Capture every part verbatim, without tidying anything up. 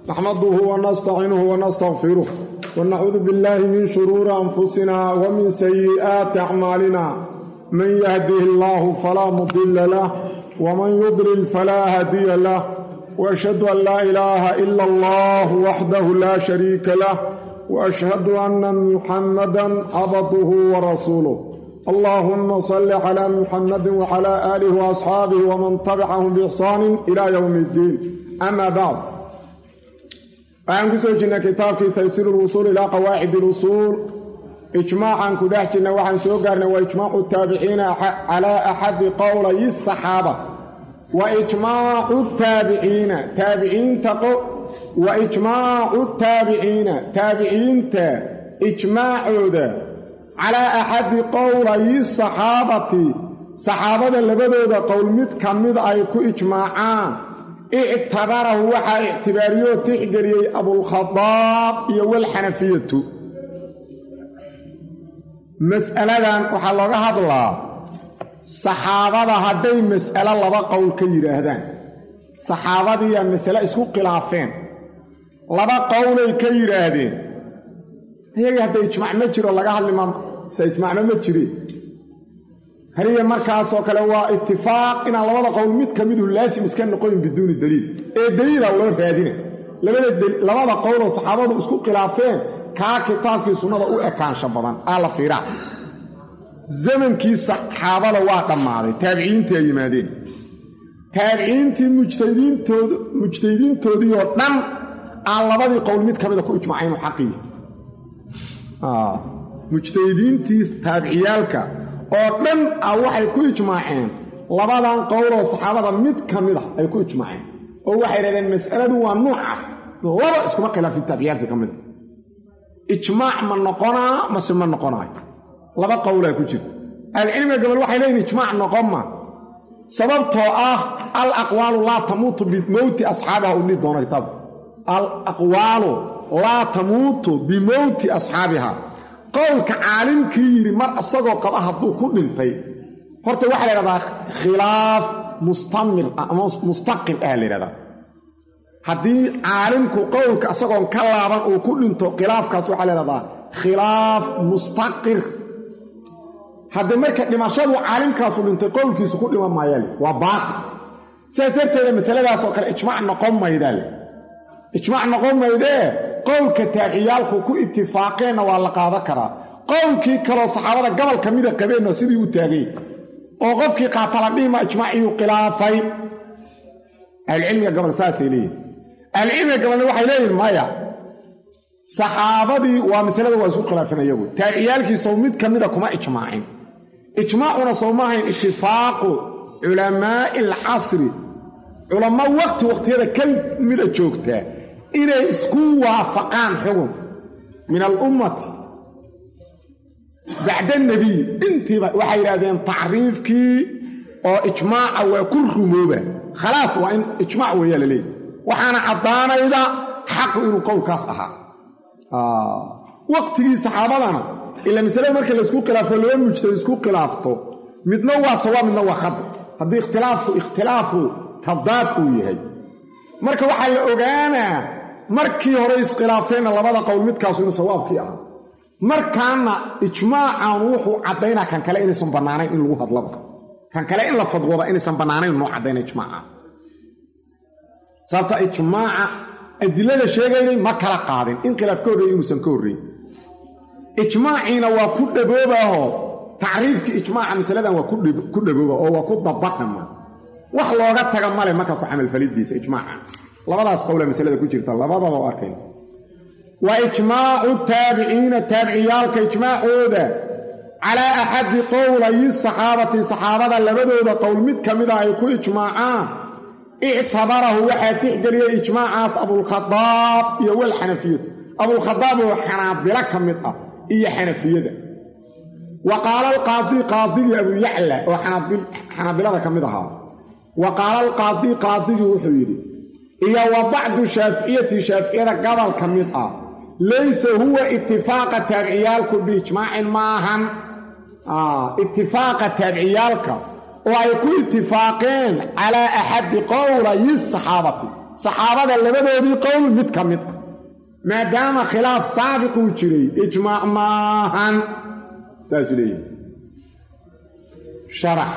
نحمده ونستعينه ونستغفره ونعوذ بالله من شرور أنفسنا ومن سيئات أعمالنا من يهده الله فلا مضل له ومن يضلل فلا هادي له وأشهد أن لا إله إلا الله وحده لا شريك له وأشهد أن محمدا عبده ورسوله اللهم صل على محمد وعلى آله وأصحابه ومن تبعهم بإحسان إلى يوم الدين أما بعد أعنكو سوچنا كتابك تيسير الوصول إلى قواعد الوصول إجماعاً كدحجنا وعن سوقرنا وإجماع التابعين على أحد قولي الصحابة وإجماع التابعين تابعين تقو وإجماع التابعين تابعين تا إجماع ذا على أحد قولي الصحابة صحابة لبدو قول مد كمد أيكو إجماعان اعتبره وحا اعتباريو تحقري أبو الخطاب يو الحنفية مسألة وحا لغا هدلا صحابة هدي مسألة لبا قول كيرا هدان صحابة دي مسألة اسكو قلافين لبا قول كيرا هدين هي هدي اجماع مجرى لغا هدلما سيجمعنا مجري هريه markaas oo kale waa ittifaaq in labada qowl mid kamid uu laasim iska noqon biduun daliil ee daliil loo raadina labada labada qowl oo saxaabadu isku khilaafeen ka kitaabkii sunnada u ekaansha badan ala fiira zamankii saxaabada waa dhamaaday taabiciintii ay yimaadeen taabiciintii mujtahidiintooda mujtahidiintoodii oo dhan aan labadii qowl mid kamid ku ijmaaceen xaqii ah mujtahidiintii taabiciyalka oo dhan ah waxay ku ijmaaceen labadan qowl oo saxaabada mid kamid ah ay ku ijmaaceen oo waxay yiraahdeen mas'aladu waa noocaas laba isku khilaafin taabiciyalka kamid ijmaac ma noqona ma sima noqona laba qowl ay ku jirto al-ilmi gabal waxay leeyihiin ijmaac noqoma sababtoo ah al aqwalu la tamutu bi mawti ashabaha uli doona kitab al aqwalu la tamutu bi mawti ashabaha qowlka caalimkii yiri mar asagoo qaba haduu ku dhintay horta waxa la yiraahdaa khilaaf mustamir ama mustaqil ah la yiraahdaa hadii caalimku qowlka asagoo ka laaban uu ku dhinto khilaafkaas waxa la yiraahdaa khilaaf mustaqir hadii marka dhimashadu caalimkaas uu dhintay qowlkiisu ku dhima maayay waa baaqi sidaas darteed masaladaas oo kale ijmaac noqon maydal ijmaac noqon maydee qowlka taabiciyalku ku ittifaaqeena waa la qaada karaa qowlkii kale saxaabada gobol kamid ah qabeen sidii uu taagay oo qofkii qaatala dhima ijmaaciyu khilaafay al-ilmiga gobol saasili al-ilmiga gobol waxay leeyihiin maya saxaabadii waa masalada waa isku khilaafanayeen taabiciyalkii soo mid kamid ah kuma ijmaacin ijmaacuna soo ma ahayn ittifaaqu ulamaa al-asr ulama waqti waqtiyada kamid joogta inay isku waafaqaan xukun min al-ummati bacda nabi intiba waxa yiraahdeen taariifkii oo ijmaaca waa ku rumooba khalaas waa in ijmaac weeyaa la leeyahay waxaana cadaanayda xaq inuu qowlkaas ahaa ah waqtigii saxaabadana ila misalada markii la isku khilaafo loo mujtahid isku khilaafto midna waa sawaab midna waa khad hadii ikhtilaafku ikhtilaafu tadaad uu yahay marka waxa la ogaanaa markii hore iskhilaafeen labada qowl midkaas inuu sawaabkii ah markaana ijmaacan wuxuu cadeynaa kan kale inaysan banaanayn in lagu hadlo kan kale in la fadwada inaysan banaanayn noo cadeyn ijmaaca sabta ijmaaca adilada sheegayay ma kala qaadin in khilaaf ka horeeyay inuu san ka horeeyay ijmaacina waa ku dhaboobaho taariifki ijmaaca masaladan waa ku dhabooba oo waa ku dabaqama wax looga taga male marka ku amal falidiisa ijmaaca labadaas qowla masalada ku jirta labadaba oo arkeen wa ijmaacu taabiciina taabiciyalka ijmaacooda ala ahad qowlay saxaabati saxaabada labadooda qowl mid kamida ay ku ijmaacaan i'tabarahu waxa tixgeliyay ijmaacaas Abu al-Khattab iyo wal Hanafiyad Abu al-Khattab oo Hanabila kamid ah iyo Hanafiyada wa qala al-Qadi Qadi Abu Ya'la oo Hanabil Hanabilada kamid ah wa qala al-Qadi Qadi wuxuu yiri iyo wa ba'du Shafi'iyati Shafi'iyada gabal kamid ah laysa huwa ittifaq tabi'iyalku bi ijmaa'in maahan ah ittifaq tabi'iyalka oo ay ku ittifaaqeen ala ahad qowlay saxaabati saxaabada labadoodii qowl mid ka mid ah maadaama khilaaf saabiq uu jiray ijmaac maahan saasuu leeyahay sharax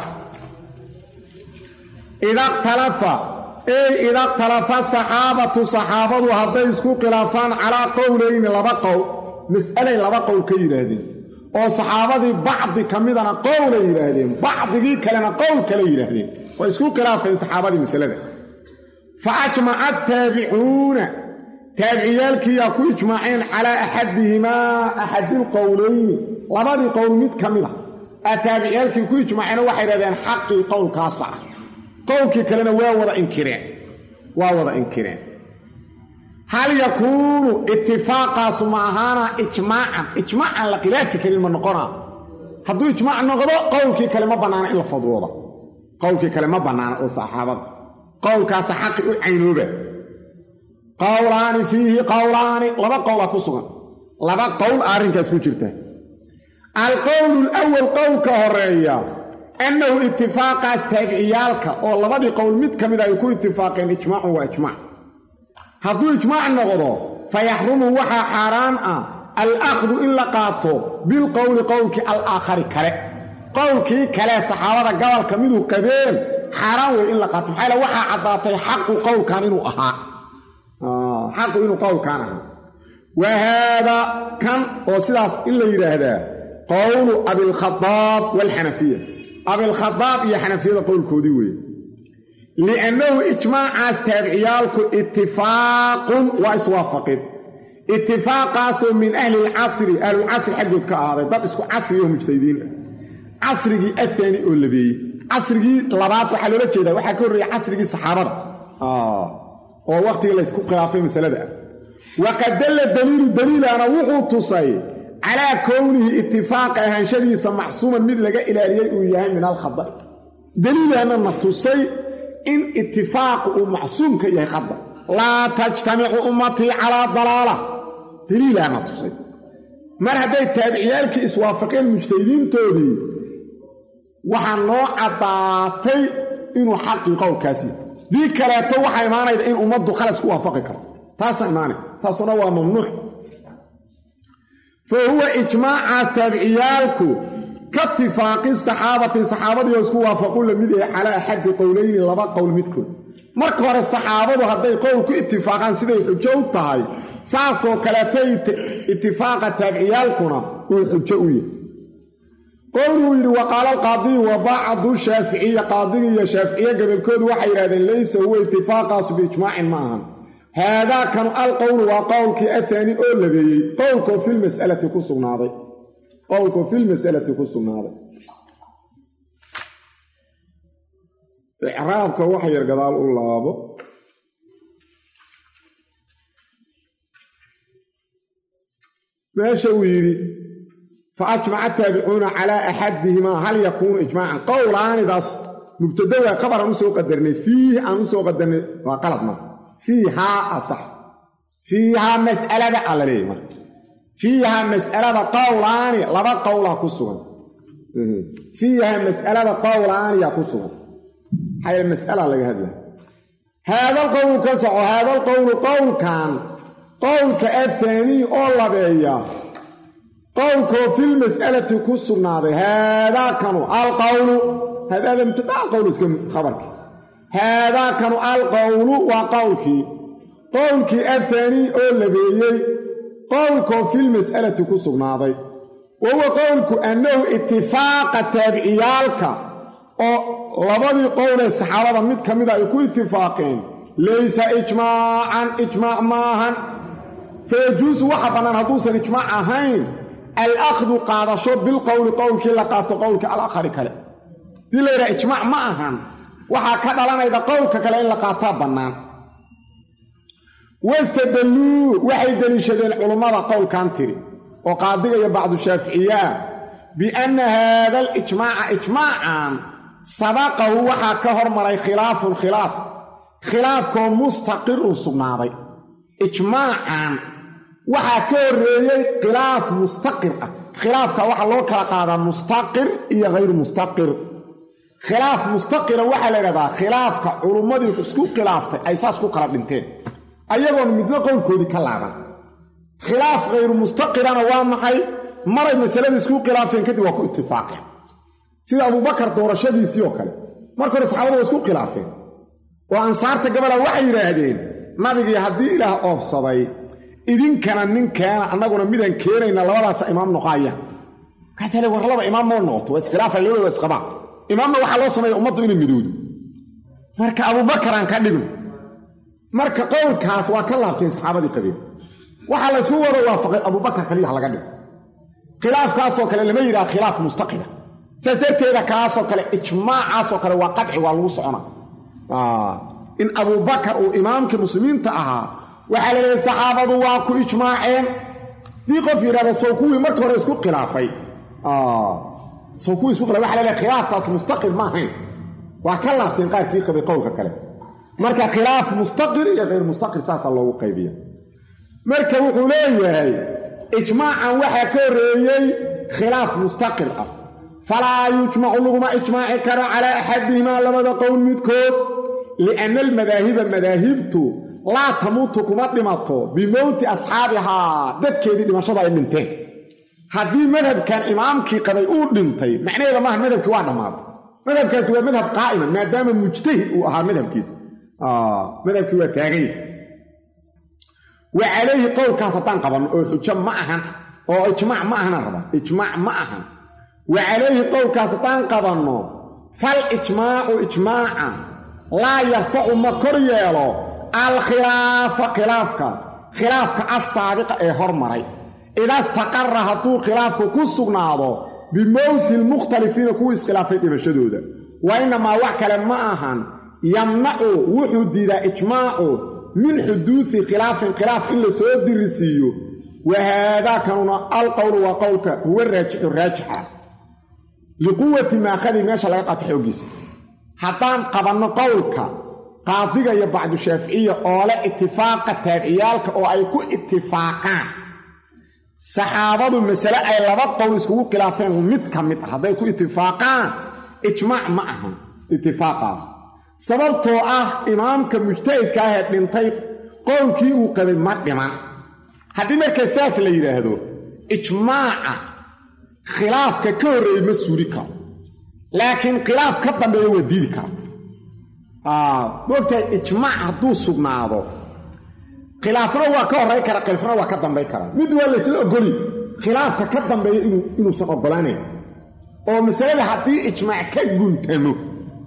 ida ikhtalafa ey ida ikhtalafa saxaabatu saxaabadu hadday isku khilaafaan calaa qowlayni laba qowl mas'alay laba qowl ka yidhaahdeen oo saxaabadii bacdi ka midana qowlay yidhaahdeen bacdigii kalena qowl kale yidhaahdeen way isku khilaafeen saxaabadii masalada fa ajmaca ataabicuuna taabiciyaalkiiyaa ku ijmaaceen calaa axadihimaa axadilqowlayni labadii qowl mid ka mid ah aa taabiciyaalkii ku ijmaaceen waxay yidhahdeen xaqii qowlkaasa ah qowlkii kalena waa wada inkireen waa wada inkireen hal yakuunu itifaaqaasu ma ahaana ijmaacan ijmaacan la khilaafi karin ma noqonaa hadduu ijmaac noqdo qowlkii kale ma bannaana in la fadwooda qowlkii kale ma bannaana oo saxaabada qowlkaasa xaqi u caynooba qowlaani fiihi qowlaani laba qowla ku sugan laba qowl arrinkaas ku jirta alqowlu alawal qowlka horeeya annahu itifaaqaas taabiciyaalka oo labadii qowl mid ka mid ay ku itifaaqeen ijmaacun waa ijmaac hadduu ijmaac noqdo fayaxrumu waxaa xaaraan ah alakhdu in la qaato bilqowli qowlkii alaakhari kale qowlkii kale saxaabada gobolka miduu qabeen xaaraan wey in la qaato maxaa yaele waxaa caddaatay xaqu qowlkan inuu ahaa xaqu inuu qowlkan ahaa wa haada kan oo sidaas in la yidhaahdaa qowlu abilkhadaab waalxanafiya abilkhadaab iyo xanafiyada qowlkoodii weeye liannahu ijmaacaas taabiciyaalku itifaaqun waa iswaafaqin itifaaqaasoo min ahli lcasri ahlulcasri xaggood ka ahaaday dad isku casri oo mujtahidiin ah casrigii ahaani oo labeeyey casrigii labaad waxaa loola jeedaa waxaa ka horreeyey casrigii saxaabada oo wakhtigii laysku khilaafay masalada ah waqad dalla daliilu daliilana wuxuu tusay calaa kownihi itifaaqa ahaanshadiisa macsuuman mid laga ilaaliyey uu yahay min alkhada daliilana na tusay in itifaaqu uu macsuumka yahay khada laa tajtamicu ummatii calaa dalaala daliilana tusay mar hadday taabiciyaalkii iswaafaqeen mujtahidiintoodii waxaa noo caddaatay inuu xaqii qowlkaasi dii kaleeto waxaa imaanayda in ummaddu khalas ku waafaqi karto taasaa imaanay taasuna waa mamnuuc fa huwa ijmaacaas taabiciyaalku ka itifaaqi saxaabati saxaabadii oo isku waafaqu la mid yahay calaa axadi qowlayni laba qowl midkood marka hore saxaabadu hadday qowl ku itifaaqaan siday xujo u tahay saasoo kaleetay itifaaqa taabiciyaalkuna uu xujo u yahay qowluu yidhi wa qaala alqaadiy wa bacdu shaaficiya qaadiga iyo shaaficiye gobolkoodu waxay yidhahdeen laysa huwa itifaaqaasu biijmaacin ma ahan haadaa kanu alqowlu waa qowlkii ahaani oo labeeyey qowlkoo filmas'alati ku sugnaaday qowlkoo filmas'alati ku sugnaaday icraabka waxa yar gadaal u laabo meesha uu yidhi fa ajmaca ataabicuuna calaa axadihimaa hal yakuunu ijmaacan qowlaanidaas mubtadawa khabar aan u soo qadarnay fiihi aan u soo qadarnay waa qalad marka fiihaa asax fiihaa mas'alada aa la leeyay marka fiihaa mas'alada qowlaani laba qowlaa ku sugan fiihaa mas'alada qowlaaniyaa ku sugan maxaa yaele mas'ala laga hadla haadal qowlu ka soco haadal qowlu qowlkan qowlka ahaanii oo labeeya qowlkoo filmas'alati ku sugnaaday haadaakanu alqowlu haadaada mubtada alqowlu iska khabarki haadaakanu alqowlu waa qowlkii qowlkii ahaanii oo labeeyey qowlkoo filmas'alati ku sugnaaday wahuwa qowlku annahu itifaaqa taabiciyaalka oo labadii qowlee saxaabada mid ka mida ay ku itifaaqeen laysa ijmaacan ijmaac maahan fayajuusu waxa bannaan hadduusan ijmaac ahayn alakhdu qaadasho bilqowli qowlkii la qaato qowlka alaakhari kale dii la yidhaha ijmaac ma ahan waxaa ka dhalanayda qowlka kale in la qaataa bannaan wastadalluu waxay deliishadeen culummada qowlkan tiri oo qaadiga iyo bacdu shaaficiye ah bianna haada alijmaaca ijmaacan sabaqahu waxaa ka hormaray khilaafun khilaaf khilaafkoo mustaqirun sugnaaday ijmaacan waxaa ka horreeyey khilaaf mustaqir ah khilaafka waxaa loo kala qaadaa mustaqir iyo hayru mustaqir khilaaf mustaqila waxa la yiraahdaa khilaafka culumadii isku khilaaftay ay saas ku kala dhinteen ayagoon midna qowlkoodii ka laaban khilaaf غير mustaqilana waa maxay maray masalada isku khilaafeen kadib waa ku ittifaaqeen sida Abu Bakar doorashadiisii oo kale markii hore saxaabadu isku khilaafeen oo ansaarta gabadha waxay yiraahdeen nabigii hadii ilaah oofsaday idinkana ninkeena annaguna midan keenayna labadaas imaam noqaya kaasale war laba imaam ma noqoto waa iskhilaaf labada isqaba imaamna waxa loo sameeyay ummaddu inay midoodo marka Abu Bakar aan ka dhigno marka qowlkaas waa ka laabtay saxaabadii qabeen waxa la isku wada waafaqay Abu Bakar kaliya laga dhigo khilaafkaas oo kale lama yiraahdo khilaaf mustaqila saasirteeda kaas oo kale ijmaacaas oo kale waa qadci waa lagu socona ah in Abu Bakar oo imaamka muslimiinta ahaa waxa la leeyahay saxaabadu waa ku ijmaaceen dii qof yiraahdo soo kuwii markii hore isku khilaafay ah soo kuwii isku khilaafay waxa la leeyahay khilaafkaas mustaqil ma ahayn waa ka laabteen qaarkii qabay qowlka kale marka khilaaf mustaqil iyo غير mustaqil saasa loogu qaybiyo marka wuxuu leeyahay ijmaacan waxa ka horeeyay khilaaf mustaqil ah fala yujma'u luguma ijmaa'i kara ala ahadihima labada qowl midkood li'anna al-madahib madahibtu la tamutu kuma dhimato bimawti asxaabiha dadkeedii dhimashada ay dhinteen hadii madhabkan imaamkii qabay uu dhintay macnaheedu ma madhabkii waa dhamaad madhabkaas waa madhab qaa'ima maadaama mujtahid uu ahaa madhabkiisa ah madhabkii waa taagay وعليه قول كاستان قبن او حجه ما اهن او اجماع ما اهن ربا اجماع ما اهن وعليه قول كاستان قبن فالاجماع اجماعا لا يرفع مكريلو الخلاف خلافك خلافك السابق اي هرمري اذا استقر هطو خلافك كسغنادو بموت المختلفين كو اسخلافين دبشدودا وانما وكل ما اهن يمنع وحديد اجماع من حدوث خلاف خلاف إلا سود الرسيو وهذا كان القول وقولك هو الراجح الراجح لقوة ما أخذ ماشا لقات حوجيس حتى قبلنا قولك قاضية يبعد الشافعية أولا اتفاق تابعيالك أو أيكو اتفاقا صحابة المسألة أي لبط قول اسكو خلافين ومتك متك هذا يكو اتفاقا اجماع معهم اتفاقا sababtoo ah imaamka mujtahidka ah ee dhintay qowlkii uu qabay ma dhiman hadii marka saas la yiraahdo ijmaaca khilaafka ka horeeyay ma suuri karo laakiin khilaaf ka dambeeyo waa diidi kara ah waqti ijmaac haduu sugnaado khilaafna waa ka horeey kara khilaafna waa ka dambeey kara mid waa la isla ogoli khilaafka ka dambeeyo inuu inuu soo ogolaanay oo masalada hadii ijmaac ka guntamo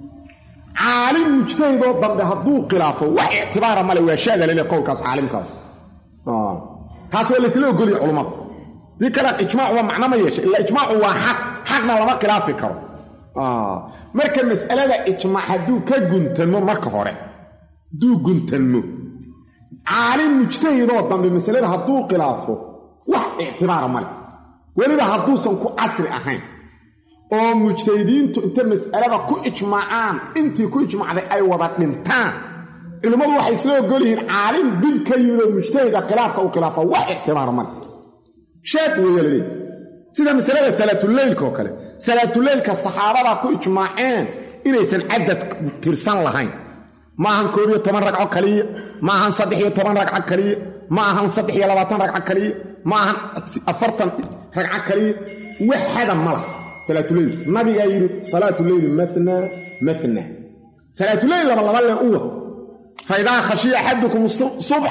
عالم مجتهد ضد هدو خلافه واعتبار مال واشاغ له قولكاس عالم كاس اه كاس ولا سلو غلي علماء دي كلا اجماع ومعنى ما يشي الا اجماع هو حق حقنا لما خلاف كرو اه marka mas'alada ijmaac haduu ka guntamo marka hore duu guntamo عالم مجتهد ضد mas'alada haduu khilaafo wax اعتبار مال waliba haduu san ku asri ahayn oo mujtahidiintu inta mas'alada ku ijmaacaan intii ku ijmaacday ay wada dhintaan ilmadu waxay isla ogolihiin caalim bil ka yimid mujtahida khilaafka u khilaafa wax ihtimaar man sheek weeyalay sida mas'alada salaatul leylka oo kale salaatul leylka saxaabada ku ijmaaceen inaysan cadad tirsan lahayn ma ahan koob iyo toban ragco kaliya ma ahan saddex iyo toban ragco kaliya ma ahan saddex iyo labaatan ragco kaliya ma ahan afartan ragco kaliya waxada malaha صلاة الليل النبي قال صلاة الليل مثنى مثنى صلاة الليل لما لما قوة فإذا خشي أحدكم الصبح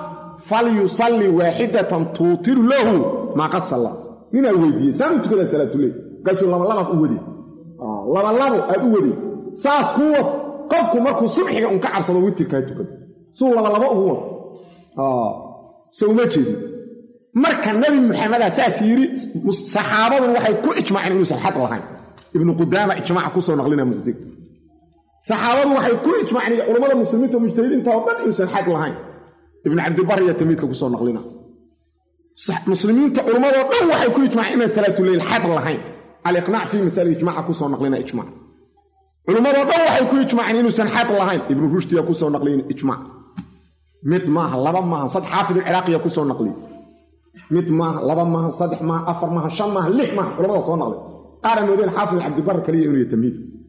فليصلي واحدة توتر له ما قد صلى من الويدي سامت كده صلاة الليل قالوا لما لما قوة دي آه لما لما قوة دي ساس قوة قفكم مركو صبح انكعب صلواتي كايتو كده سو لما لما قوة آه سو ما جدي marka nabi maxamed asaas yiri saxaabadu waxay ku ijmaaceen inuu saxad lahayn ibn qudama ijmaac ku soo naqlina muddig saxaabadu waxay ku ijmaaceen culimada muslimiinta mujtahidiinta oo dhan inuu saxad lahayn ibn abd bar ya tamidka ku soo naqlina muslimiinta culimada oo dhan waxay ku ijmaaceen inay salaatu leeyl had lahayn al-iqnaa fi masal ijmaac ku soo naqlina ijmaac culimada oo dhan waxay ku ijmaaceen inuu saxad lahayn ibn rushd ya ku soo naqlina ijmaac mid ma laba ma sad xaafid al-iraqi ya ku soo naqlina mid ما لبا ما صدح ما افر ما شن ما لح ما لبا سو نقل قال مودين حافظ عبد البر كليه انه يتميد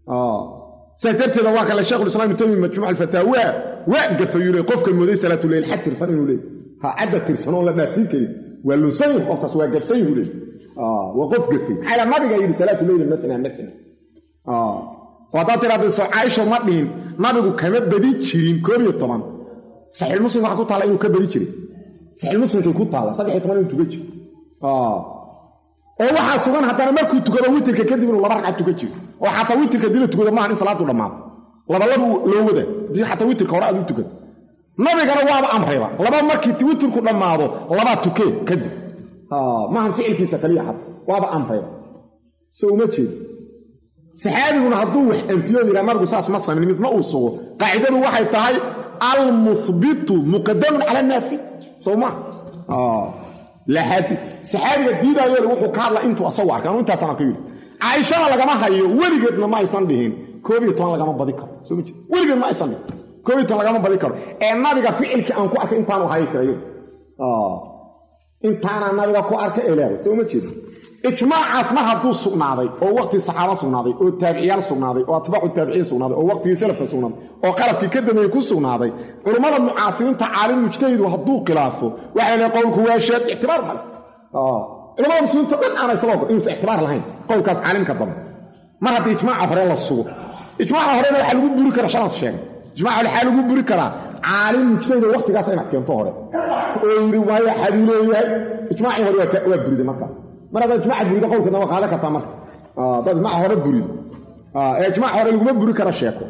اه سيدرتي waa kala sheekh islaam tami majmuuc al-fatawa wa gafayulay qofka mooday salaatu leel xad tirsan inuu leeyahay ha cadda tirsan oo la dhaafin kari waa luusay qofkaas waa gabsay inuu leeyahay aa waa qof gafay xala nabiga yiri salaatu leel مثلا مثلا aa wada tiraada soo Aisha ma dhihin nabigu kama badi jirin koob iyo toban sahih muslim waxa ku taala inuu ka badi jiray sahih muslim ku taala saddex iyo toban inuu tuga jiray aa oo waxa sugan hadana markuu tukado witirka kadib inuu laba ragcad tuga jiray oo xataa witirka dil tukado ma ahan salaadu dhamaad laba laba loo wada dii xataa witirka hore aad u tukado nabigana waaba amrayba laba markii witirku dhamaado laba tukee kadib aa ma ahan ficilkiisa kaliya xad waaba amrayba soo ma jeed saxaabiguna hadduu wax anfiyo ila margu saas ma sameyn midna uu sugo qaacidadu waxay tahay al muthbitu muqaddam ala nafi soo ma aa la hadi saxaabiga diidayo wuxuu ka hadla intuu asaw arkaan inta sana ka yiri Aisha lagama hayo waligeedna ma aysan dhihin koob iyo toban lagama badi karo soo mid waligeed ma aysan koob iyo toban lagama badi karo ee nabiga ficilki aan ku arkay intaan uu haytirayo aa intaan nabiga ku arkay ilaahay soo ma jeedo ijmaacaas ma haduu sugnaaday oo waqti saxaaba sugnaaday oo taabiciyaal sugnaaday oo atbaacu taabiciin sugnaaday oo waqti salafka sugnaaday oo qalafkii ka dambeeyay ku sugnaaday culimada mucaasiriinta caalim mujtahid haduu khilaafo waxa la qowlku waa shaad i'tibaar hal aa culimada muslimiinta dhan aan sabab inuu i'tibaar lahayn qowlkaas caalimka dam mar hadii ijmaaca hore la sugo ijmaaca hore waxa lagu buri karaa shan sheeg ijmaaca waxa lagu buri karaa caalim mujtahid waqtigaas ay keento hore oo yiri waaya xadiileeyahay ijmaaci hore waa buriday marka marada ijmaac burida qowlka daba qaada kartaa marka ah dad ma hore burid ah ijmaac hore lagu buri kara sheeko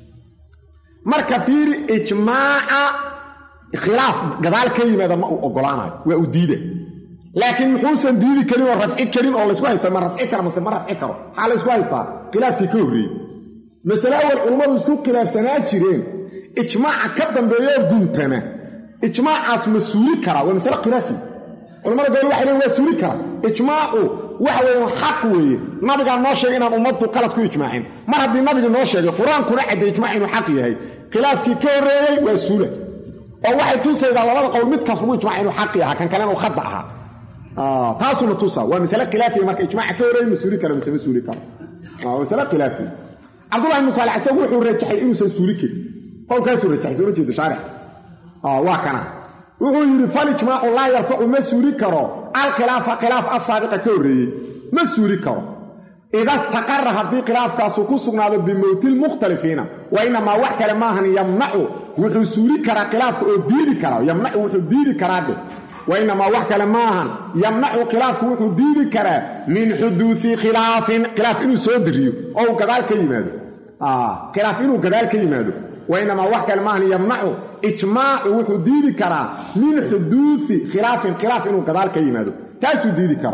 marka fiiri ijmaaca khilaaf gadaal ka yimaada ma uu ogolaanayo waa u diiday laakiin muxuusan diidi karin oo rafci karin oo la isku haysta ma rafci karo ma ma rafci karo xal isku haysta khilaafkii ka horreeyay mas'ala wal culimadu isku khilaafsanaa jireen ijmaaca ka dambeeyo guntana ijmaacaas masuuli kara waa mas'ala khilaafi culimada gool waxay leeyihiin waa suuri kara ijmaacu waxa weeye xaq weeye nabiga noo sheegay inaan ummadu qalad ku ijmaacin mar haddii nabiga noo sheegay quraankuna cadday ijmaac inuu xaq yahay khilaafkii ka horeeyay waa suula oo waxay tusaydaa labada qowl mid kaas ugu ijmaac inuu xaq yahay kan kalena uu khada aha ah taasuna tusa waa mas'ala khilaafi marka ijmaac ka horeeyay masuuli kara mise masuuli kara ah mas'ala khilaafi Abdullah ibn Salih asagu wuxuu rajaxay inuu san suuli karin qowlkaas uu rajaxay soo jeedo shaarix ah waa kana wuxuu yiri fal ijmaacu la yarfa'u masuuli karo al khilaafa khilaaf as-sabiqa ka horeeyay masuuli karo ida istaqarra hadii khilaafkaas ku sugnaado bi mawtil mukhtalifiina wa inma wax kale ma ahan yamna'u wuxuu suuli kara khilaafka oo diidi kara yamna'u wuxuu diidi kara wa inma wax kale ma ahan yamna'u khilaafku wuxuu diidi kara min huduuthi khilaafin khilaaf inuu soo diriyo oo gadaal ka yimaado ah khilaaf inuu gadaal ka yimaado وإنما وحكى المعنى يمنع إجماع وحديد كرا من حدوث خلاف خلاف إنه كذلك يمادو تاسو ديد كرا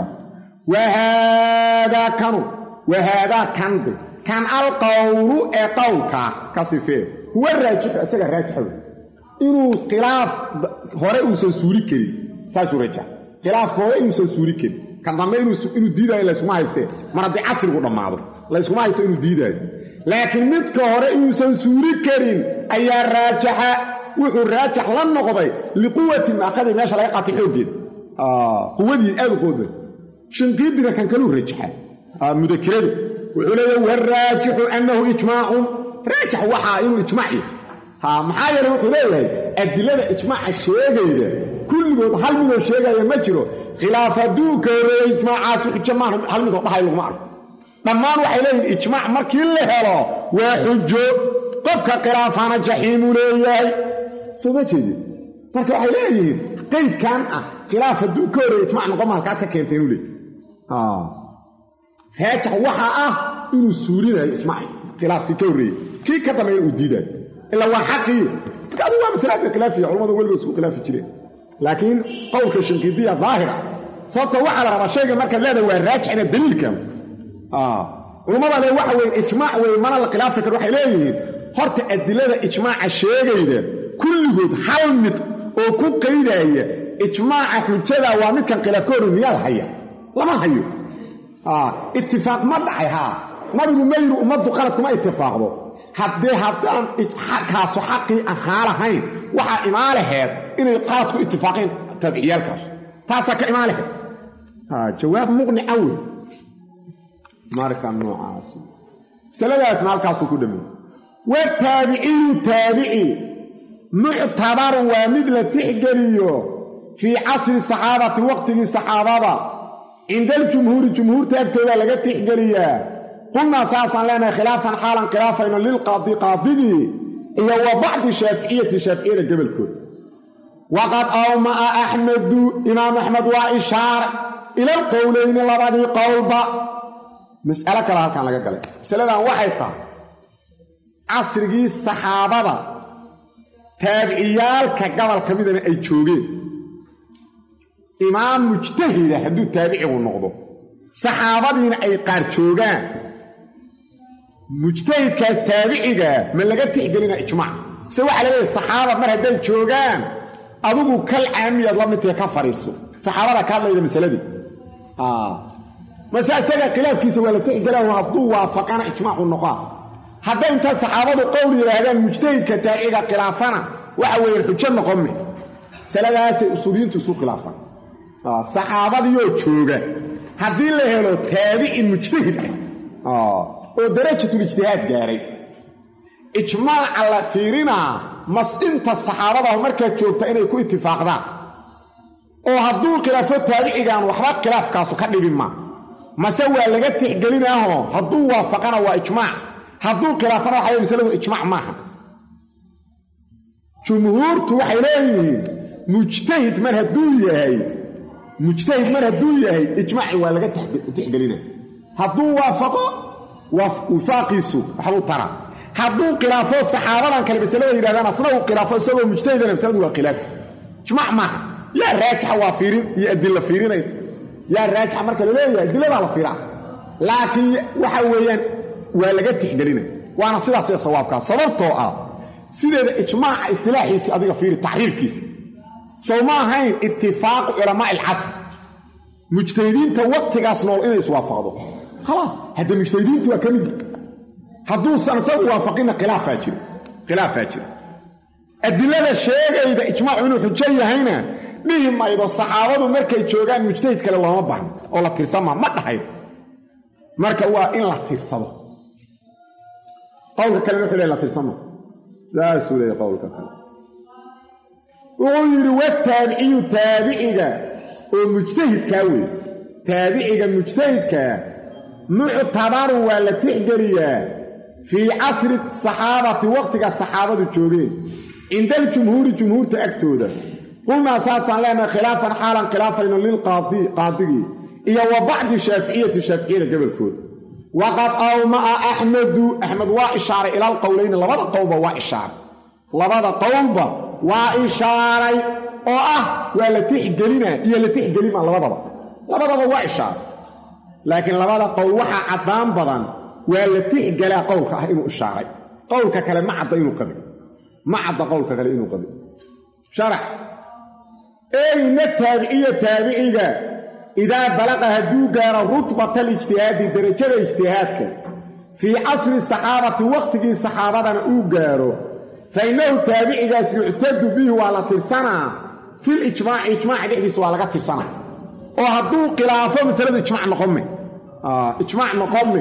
وهذا كانوا وهذا كان كان القول أقولك كصفه هو الراجح أسأل الراجح إنه خلاف هراء سنسوري كري ساسو رجع خلاف هراء سنسوري كري كان ضمن إنه ديد إلا سماه يستي مرة دي عصر قد معه لا سماه يستي إنه ديد لكن midka hore inuu suuri karin ayaa raajaxa wuxuu raajax la noqday liquwati ma qadi meesha laga qati xoogid ah quwadii aad qood shinqiidina kan kale raajaxa ah mudakiradu wuxuu leeyahay war raajaxu annahu ijmaa'un raajax waxa inuu ijmaaci ha maxaa yeelay wuxuu leeyahay adilada ijmaaca sheegayda kulligood hal mid oo sheegaya ma jiro khilaafadu ka ijmaacaas xujmaan hal mid oo dhahay lagu ma dhammaan waxay leeyihiin ijmaac markii la helo waa xujo qofka khilaafana jahiim leeyahay soo ma jeedi marka waxay leeyihiin qaydkan ah khilaaf haduu ka horeeyo ijmaac noqon halkaad ka keentay inuu leeyahay ah heeja waxa ah inuu suurinayo ijmaac khilaafkii ka horeeyo kii ka dambeeyay uu diiday illa waa xaqi kaadu waa masalada khilaafiya culimadu waliba isku khilaafi jireen laakiin qowlka shinqidiya zaahira sababta waxa la rabaa shayga marka leedahay waa raajixina daliilkan ah culimada le waxa weyn ijmaac weyn mana la khilaaf fikir waxay leeyihiin horta adilada ijmaaca sheegayda kulligood hal mid oo ku qeydaya ijmaaca xujada waa mid kan khilaafkoodu miyal haya lama hayo ah ittifaaq ma dhacay ha nabigu mayru ummadu qalad kuma ittifaaqdo haddii haddaan xaqaasu xaqii ahaalahayn waxa imaalaheed inay qalad ku ittifaaqeen tabciyalkaas taasa ka imaalaheed ah jawaab muqni awi marka noocaas سلداسنا halkaas ku dhameey wa taabi'i taabi'i mu'tabar wa mid la tixgeliyo fi asri sahabati waqtigi sahabada inda al-jumhur jumhur taagtooda laga tixgeliya qulna saasan lana khilafan halan khilafan lil qadi qadigi iyo wa ba'd shafi'iyyati shafi'iyada gabalkood waqad awma ahmad imam ahmad wa ishar ila al-qawlayn labadi qawlba mas'ala kala halkan laga galay mas'aladan waxay tahay asrigi saxaabada taabiciyaalka gobol kamidana ay joogeen imaam mujtahid haduu taabici noqdo saxaabadiina ay qaar joogaan mujtahidkaas taabiciga ma laga tixgelina ijmaac se waxa la leeyahay saxaaba mar haday joogaan adigu kal caamiyad la mid ka fariiso saxaabada ka hadlayda masaladii ah masaasaga khilaafkiisa wala tixgelaa haduu waafaqana ijmaac noqo hadday inta saxaabadu qowl yiraahdaan mujtahidka taaciga khilaafana waxa weeye xujo noqome saladaas usuuliyiintu isku khilaafan ah saxaabadiyo jooga hadii la helo taabici mujtahid ah oo darajatul ijtihaad gaaray ijmaac ala fiirina mas'inta saxaabada markaa joogta inay ku ittifaaqdaan oo haduu khilaafo taabicigan waxba khilaafkaas ka dhibin ma mase waa laga tixgelinayo haduu waafaqana waa ijmaac haduu khilaafana waxa misaladu ijmaac maaha jumhuurtu waxay leeyihiin mujtahid man haduu yahay mujtahid man haduu yahay ijmaac waa laga tixgelinayo haduu waafaqo wafaaqiisu waxa tara haduu khilaafo saxaabadan kale misalada yiraahdaan asna uu khilaafo isagoo mujtahidana misaladu waa khilaaf ijmaac maaha la raajixa waa fiirin iyo adilla fiirinay ya raajixa marka la leeyahay adillada la fiiraa laakiin waxa weeyaan waa laga tixgelina waana sidaas ee sawaabka sababtoo ah sideeda ijmaaca istilaaxiisa adiga fiiri taxriifkiisa sawma ahayn ittifaaq ulama al-asr mujtahidiinta waqtigaas nool inay iswaafaqdo خلاص هذا مجتهدين waa kamid haduu san soo waafaqina khilaaf ajir khilaaf ajir adilada sheegayda ijmaac inuu xujo yahayna dhihim aydo saxaabadu markay joogaan mujtahid kale looma baahan oo la tirsama ma dhahay marka waa in la tirsado qowlka kale wuxuu leeyahay la tirsama daa suulay qowlka kale oo yiri wa taabi'i taabi'iga oo mujtahidka weey taabi'iga mujtahidka mu'tabar waa la tixgeliya fi asr saxaabati waqtiga saxaabadu joogeen inda jumhur jumhurta agtooda qulna saasan lana khilaafan halan khilaafan lil qadi qadigi iyo wa ba'd shafi'iyyati shafi'iyada gabalkood waqad awma ahmad ahmad wa ishara ila alqawlayn labada qawba wa ishara labada qawba wa ishara oo ah waa la tixgelina iyo la tixgelima labadaba labadaba wa ishara laakiin labada qowl waxa cadaan badan waa la tixgelaa qowlka ah inuu ishaaray qowlka kale ma cadda inuu qabi ma cadda qowlka kale inuu qabi sharax ay natabi'iya tabi'iga ida balaqa haduu gaaro rutbata al-ijtihaad darajada ijtihaadka fi asri saxaabati waqtigi saxaabadana uu gaaro fa inuu tabi'igaas yu'tadu bihi wa la tirsana fi al-ijmaa' ijmaa' dhexdiisa waa laga tirsana oo haduu khilaafo masaladu ijmaac noqome ah ijmaac noqome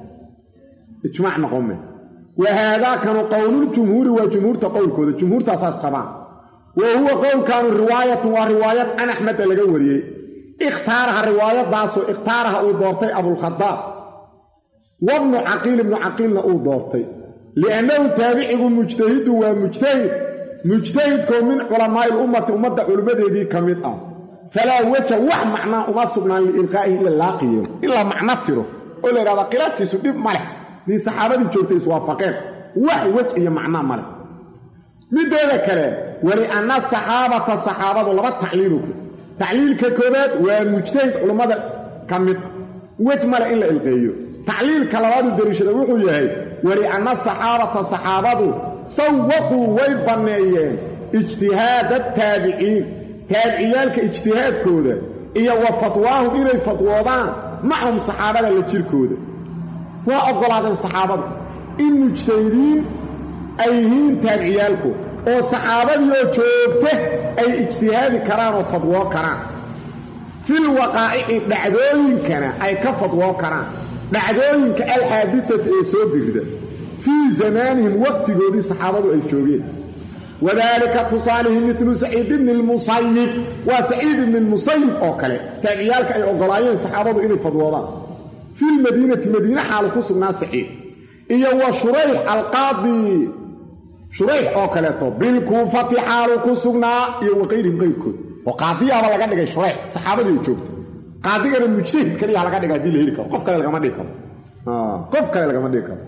ijmaac noqome wa hada kanu qawlul jumhur wa jumhurta qawlkooda jumhurta asaas qabaan wa huwa qawl kanu riwaayatu wa riwaayat an ahmad laga wariyay ikhtaaraha riwaayadaas oo ikhtaaraha uu doortay abu al-khattab wa ibn aqil ibn aqilna uu doortay li'annahu tabi'u mujtahid wa mujtahid mujtahid ko min ulamaa'il ummati ummadda culmadeedii kamid ah فلا وجه وح معنى وما سبنا لإلقائه إلا اللاقيه إلا معنى تره ولا هذا خلاف كيسو ديب مالح دي صحابة جوتي سوافقين وح وجه هي معنى مالح من هذا كلام ولأن الصحابة الصحابة والله تعليلك تعليل ككبات ومجتهد علماء كمد وجه مالح إلا إلقائه تعليل كلامات الدريشة وحو يهي ولأن الصحابة الصحابة سوقوا ويبنيين اجتهاد التابعين تابعيالك اجتهادكooda iyo wafatwaahu inay fatwoodaan macum saxaabada la jirkooda waa ogolaadeen saxaabada in mujtahidiin ay yihiin taabiciyaalku oo saxaabadiyo joogta ay ijtihaadi karaan oo fatwoo karaan fil waqaa'i dhacdooyinkana ay ka fatwoo karaan dhacdooyinka alxaadithati ee soo dirda fii zamaanihim waqtigoodii saxaabadu ay joogeen wadaalika tusaalihi midlu saciid ibni lmusayib waa saciid ibni lmusayib oo kale taabiciyaalka ay ogolaayeen saxaabadu inay fadwoodaan fi lmadiinati madiine xaalu ku sugnaa saciid iyo wa shurayx alqaadi shurayx oo kaleeto bilkuufati xaalu ku sugnaa iyo waqayrihim qayrkood oo qaadiyaaba laga dhigay shurayx saxaabadii joogta qaadigana mujtahid kaliya laga dhigay haddii la heli karo qof kale lagama dhigi karo qof kale lagama dhigi karo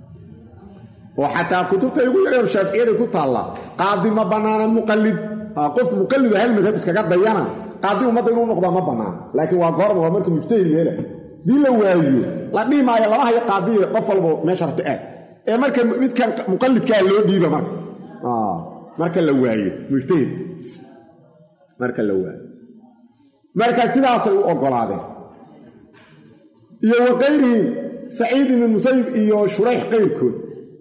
oo xataa kutubta ugu yareen shaaficiyada ku taalla qaadi ma banaana muqallid qof muqallid hal madhab iskaga dayana qaadi ummadda inuu noqdo ma banaana laakiin waa goorma waa marka mujtahid yeela dii la waayo la dhimaayo lama hayo qaadiye qof walba meesha rabta aad ee marka midkan muqallidka loo dhiiba marka ah marka la waayo mujtahid marka la waayo marka sidaas ay u ogolaadeen iyo waqayrihi saciid ibn musayyib iyo shurayx qayrkood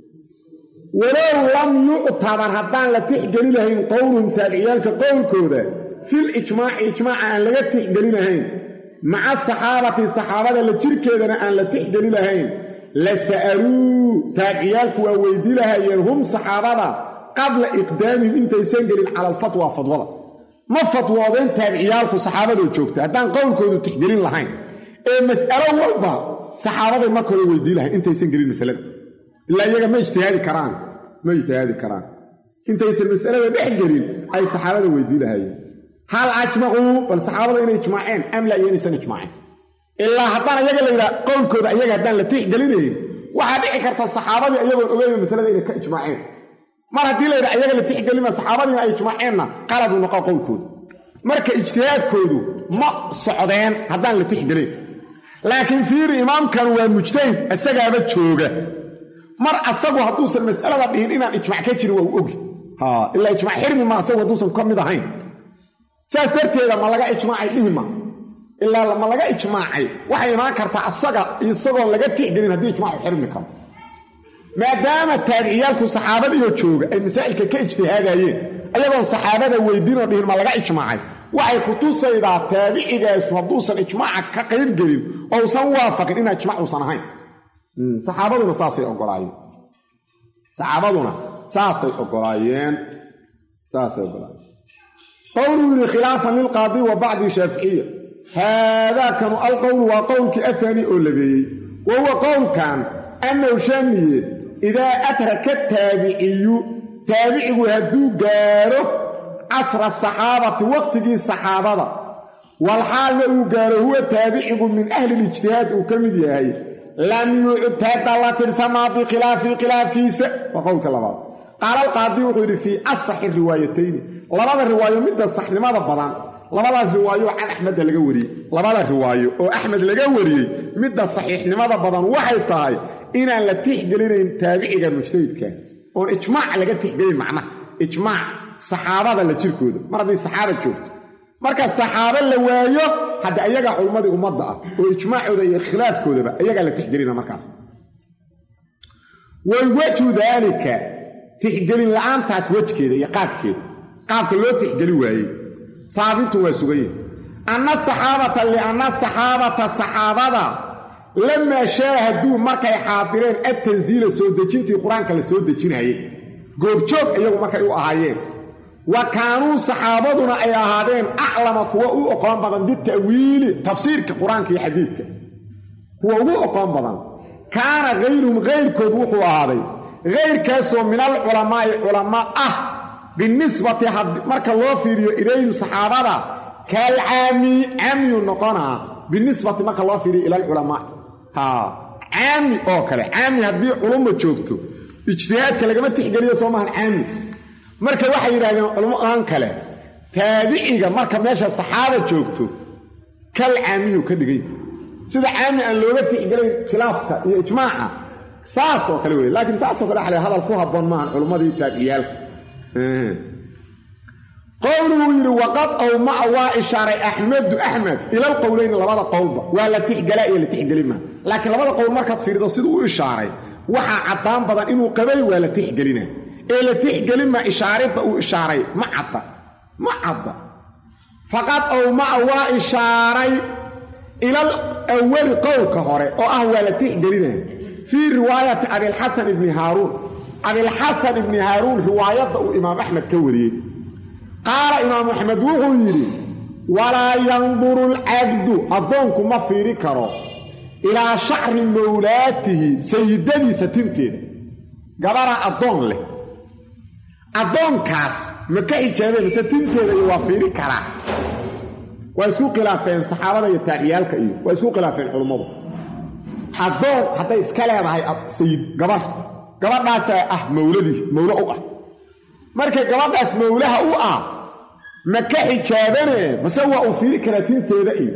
walow lam yu'tabar haddaan la tixgeli lahayn qowlun taabiciyaalka qowlkooda fil ijmaaci ijmaaca aan laga tixgeli lahayn maca saxaabati saxaabada la jirkeedana aan la tixgeli lahayn la sa'aluu taabiciyaalku waa weydii lahayeen hum saxaabada qabla iqdaamihim intaysan gelin cala alfatwa fadwada ma fatwoodeen taabiciyaalku saxaabadoo joogta haddaan qowlkoodu tixgelin lahayn ee mas'alo walba saxaabaday markooda weydii lahayn intaysan gelin masalada ilaa iyaga ma ijtihaadi karaan ma ijtihaadi karaan intaysan mas'alada dhex gelin ay saxaabada weydii lahaayeen hal ajmacuu bal saxaabada inay ijmaaceen am laa inaysan ijmaaceen ilaa haddaan iyaga la yidhaha qowlkooda iyaga haddaan la tixgelinayn waxaa dhici karta saxaabadii iyagoon ogeyba masalada inay ka ijmaaceen mar haddii la yidhaha iyaga la tixgelima saxaabadiina ay ijmaaceenna qaladu noqo qowlkooda marka ijtihaadkoodu ma socdeen haddaan la tixgelin laakiin fiiri imaamkan waa mujtahid isagaaba jooga mar asagu hadduusan mas'alada dhihin inaan ijmac ka jirin waa u ogi ilaa ijmac xirmi ma asagu hadduusan ka mid ahayn saas darteeda ma laga ijmaacay dhihima ilaa ma laga ijmaacay waxay imaan kartaa asaga isagoon laga tixgelin haddii ijmaacu xirmi karo maadaama taabiciyaalku saxaabadiioo jooga ay masaa'ilka ka ijtihaadayeen ayagoon saxaabada weydiinoo dhihin ma laga ijmaacay waxay ku tusaydaa taabicigaasu hadduusan ijmaaca ka qayb gelin oo usan waafaqin inaa ijmac uusan ahayn saxaabaduna saasay ogolaayeen saxaabaduna saasay ogolaayeen saasay ogolaayeen qowluu yidhi khilaafan lilqaadi wa bacdi shaaficiya haadaakanu alqowlu waa qowlkii afaani oo labeeyey wa huwa qowlkan annahu shaaniye idaa adraka taabiciyu taabicigu hadduu gaaro casra asaxaabati waqtigii saxaabada walxaalna uu gaaro huwa taabicigu min ahli lijtihaad uu ka mid yahay lam yuctada la tirsamaa bikhilaafi khilaafkiisa waa qowlka labaad qaala alqaadi wuxuu yidhi fii asaxi riwaayatayni labada riwaayo midda saxnimada badan labadaas riwaayo can axmedda laga wariyey labada riwaayo oo axmed laga wariyey midda saxiixnimada badan waxay tahay inaan la tixgelinayn taabiciga mujtahidka oon ijmaac laga tixgelin macnaha ijmaac saxaabada la jirkooda mar haddii saxaaba joogto marka saxaabo la waayo hadda ayagaa culummadii ummadda ah oo ijmaacooda iyo khilaafkoodaba ayagaa la tixgelina markaas way wajhu daalika tixgelin la'aantaas wejkeeda iyo qaabkeeda qaabka loo tixgeli waayey haabitun waa sugaye anna saxaabata lianna saxaabata saxaabada lamaa shaahaduu markay xaadireen adtansiila soo dejintii qur-aanka la soo dejinayay goobjoog iyagu markay u ahaayeen wa kaanuu saxaabaduna ay ahaadeen aclama kuwa u oqoon badan bita'wiili tafsiirka qur-aanka iyo xadiidka kuwa ugu oqoon badan kaana hayruhum hayrkood wuxuu ahaaday hayrkaasoo min alculamaa'i culamaa ah binisbati marka loo fiiriyo ilayhim saxaabada kaalcaami caamiyu noqonaa binisbati marka loo fiiriyo ila alculamaa caami oo kale caami haddii culumma joogto ijtihaadka lagama tixgeliyo soo maahan caami marka waxay yidhahdeen culummaan kale taabiciga marka meesha saxaaba joogto kal caamiyu ka dhigay sida caami aan looga tixgelayn khilaafka iyo ijmaaca saas oo kale wey laakiin taasoo kale xalay hadal ku habboon maahan culummadii taabiciyaalka qowluhu yidhi waqad awmaca waa ishaaray axmedu axmed ilal qowleyni labada qowlba waa la tixgelaa iyo la tixgeli maa laakiin labada qowl markaad fiirido siduu u ishaaray waxaa caddaan badan inuu qabay waa la tixgelina ee la tixgelin maa ishaaridda uu ishaaray ma cadda ma cadda faqad awmaca waa ishaaray إلى الأول قول كهوري وأهو لتحقلنا في رواية أبي الحسن بن هارون أبي الحسن بن هارون رواية إمام أحمد كوري قال إمام أحمد وغيري ولا ينظر العبد أظنكم ما في ركره إلى شعر مولاته سيدني ستنتين قبرا أظن له أظن كاس مكاي جابين ستنتين يوافيري كرا ويسوق خلافين صحابة يتابعيالك إيه ويسوق خلافين علماء أظن حتى إسكالي هاي سيد قبر قبر ناس أه مولدي مولا أوه مركا قبر ناس مولاها أوه مكاي جابين مسوى أوفيري كراتين تيدئي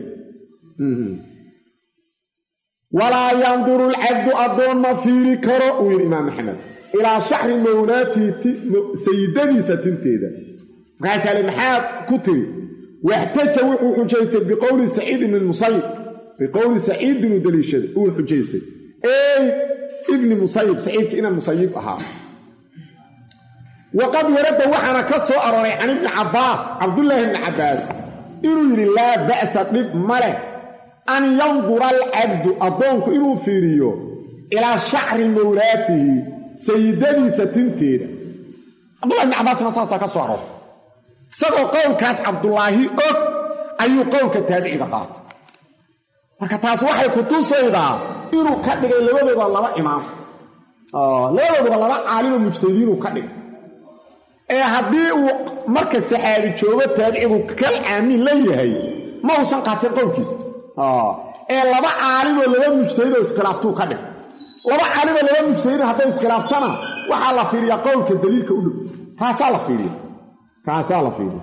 ولا ينظر العبد أظن ما في كرا وإمام أحمد إلى شعر مولاتي سيدني ستنتيدا قال المحاب كتب واحتج وحو حجيست بقول سعيد بن المصيب بقول سعيد بن دليشد هو حجيست اي ابن مصيب سعيد كإنا المصيب أها وقد ورد وحنا كسو أروري عن ابن عباس عبد الله بن عباس إنه يري لا بأس قلب ملك أن ينظر العبد أظنك إنه فيريو إلى شعر مولاته سيدني ستنتيدا عبد الله بن عباس نصاصا كسو أروري سبو قول كاس عبد الله أك أي قول كتابعي بقات فكتاس وحي كتوسيدا إنه كدغي لبدودا لبا إمام آه لبدودا لبا عالم مجتهدين وكدغي ee hadii uu marka saxaabi joogo taabicigu kal aamin leeyahay ma uusan qaatin qowlkiisa ah ee laba caalim oo laba mujtahid oo iskhilaaftu ka dhig laba caalim oo laba mujtahid haday iskhilaaftaan waxa la fiiriyaa qowlka daliilka u dhow taasa la fiiriyaa taasa la fiiriyaa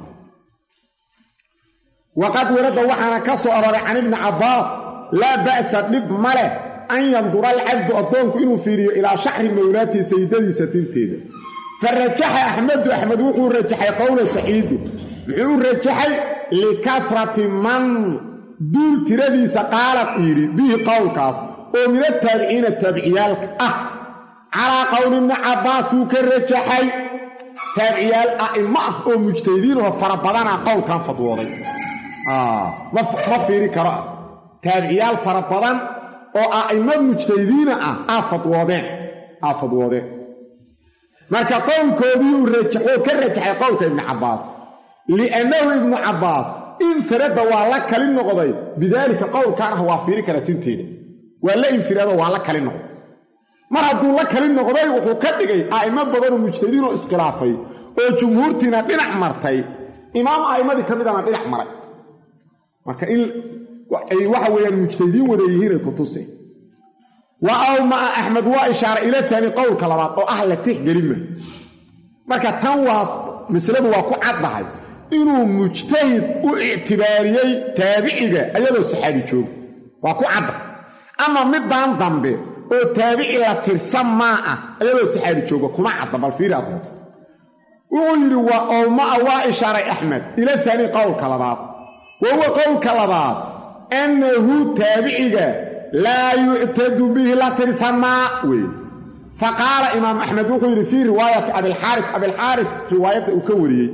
waqad warada waxana ka soo aroray can ibn Abbas la ba'sa bib mala an yandura al-'abd adonku inuu fiiriyo ila shahri mawlati sayyidadiisa tinteeda فرجح أحمد أحمد وحو رجح قول سعيد وحو رجح لكثرة من دول تردي سقالة إيري به قول كاس ومن التابعين التابعيال أه على قول ابن عباس وكرجح تابعيال أئمة ومجتهدين وفربضان قول كان فضوضي آه ما فيري كراء تابعيال فربضان وأئمة مجتهدين أه فضوضين أه فضوضين marka qowlkoodii uu rajaxo ka rajaxay qowlka ibn Abbas li'annahu ibn Abbas in farada waa la kali noqday bidalika qowlkan waa fiiri kara tinteeda waa la infiraado waa la kali noqday mar hadduu la kali noqday wuxuu ka dhigay aimo badan oo mujtahidiin oo iskhilaafay oo jumhuurtina dhinac martay imaam aimadii kamidana dhinac maray marka in ay waxa weeyaan mujtahidiin wada yihiin ku tusay وأوما أحمد وإشارة إلى ثاني قول كلامات أو أهل التيح قريمة مركا تنوى مثله وكو عضها إنه مجتهد واعتباريي تابعي أيضا السحابي شوف وكو عضها أما مدان ضمبي أو تابعي لترسم معه أيضا السحابي شوف وكو ما عضها بالفير عضها ويري وأوما وإشارة أحمد إلى ثاني قول كلامات وهو قول كلامات أنه تابعي لا يعتد به لا ترسمى فقال إمام أحمد وقيل في رواية أبي الحارث أبي الحارث رواية أكوري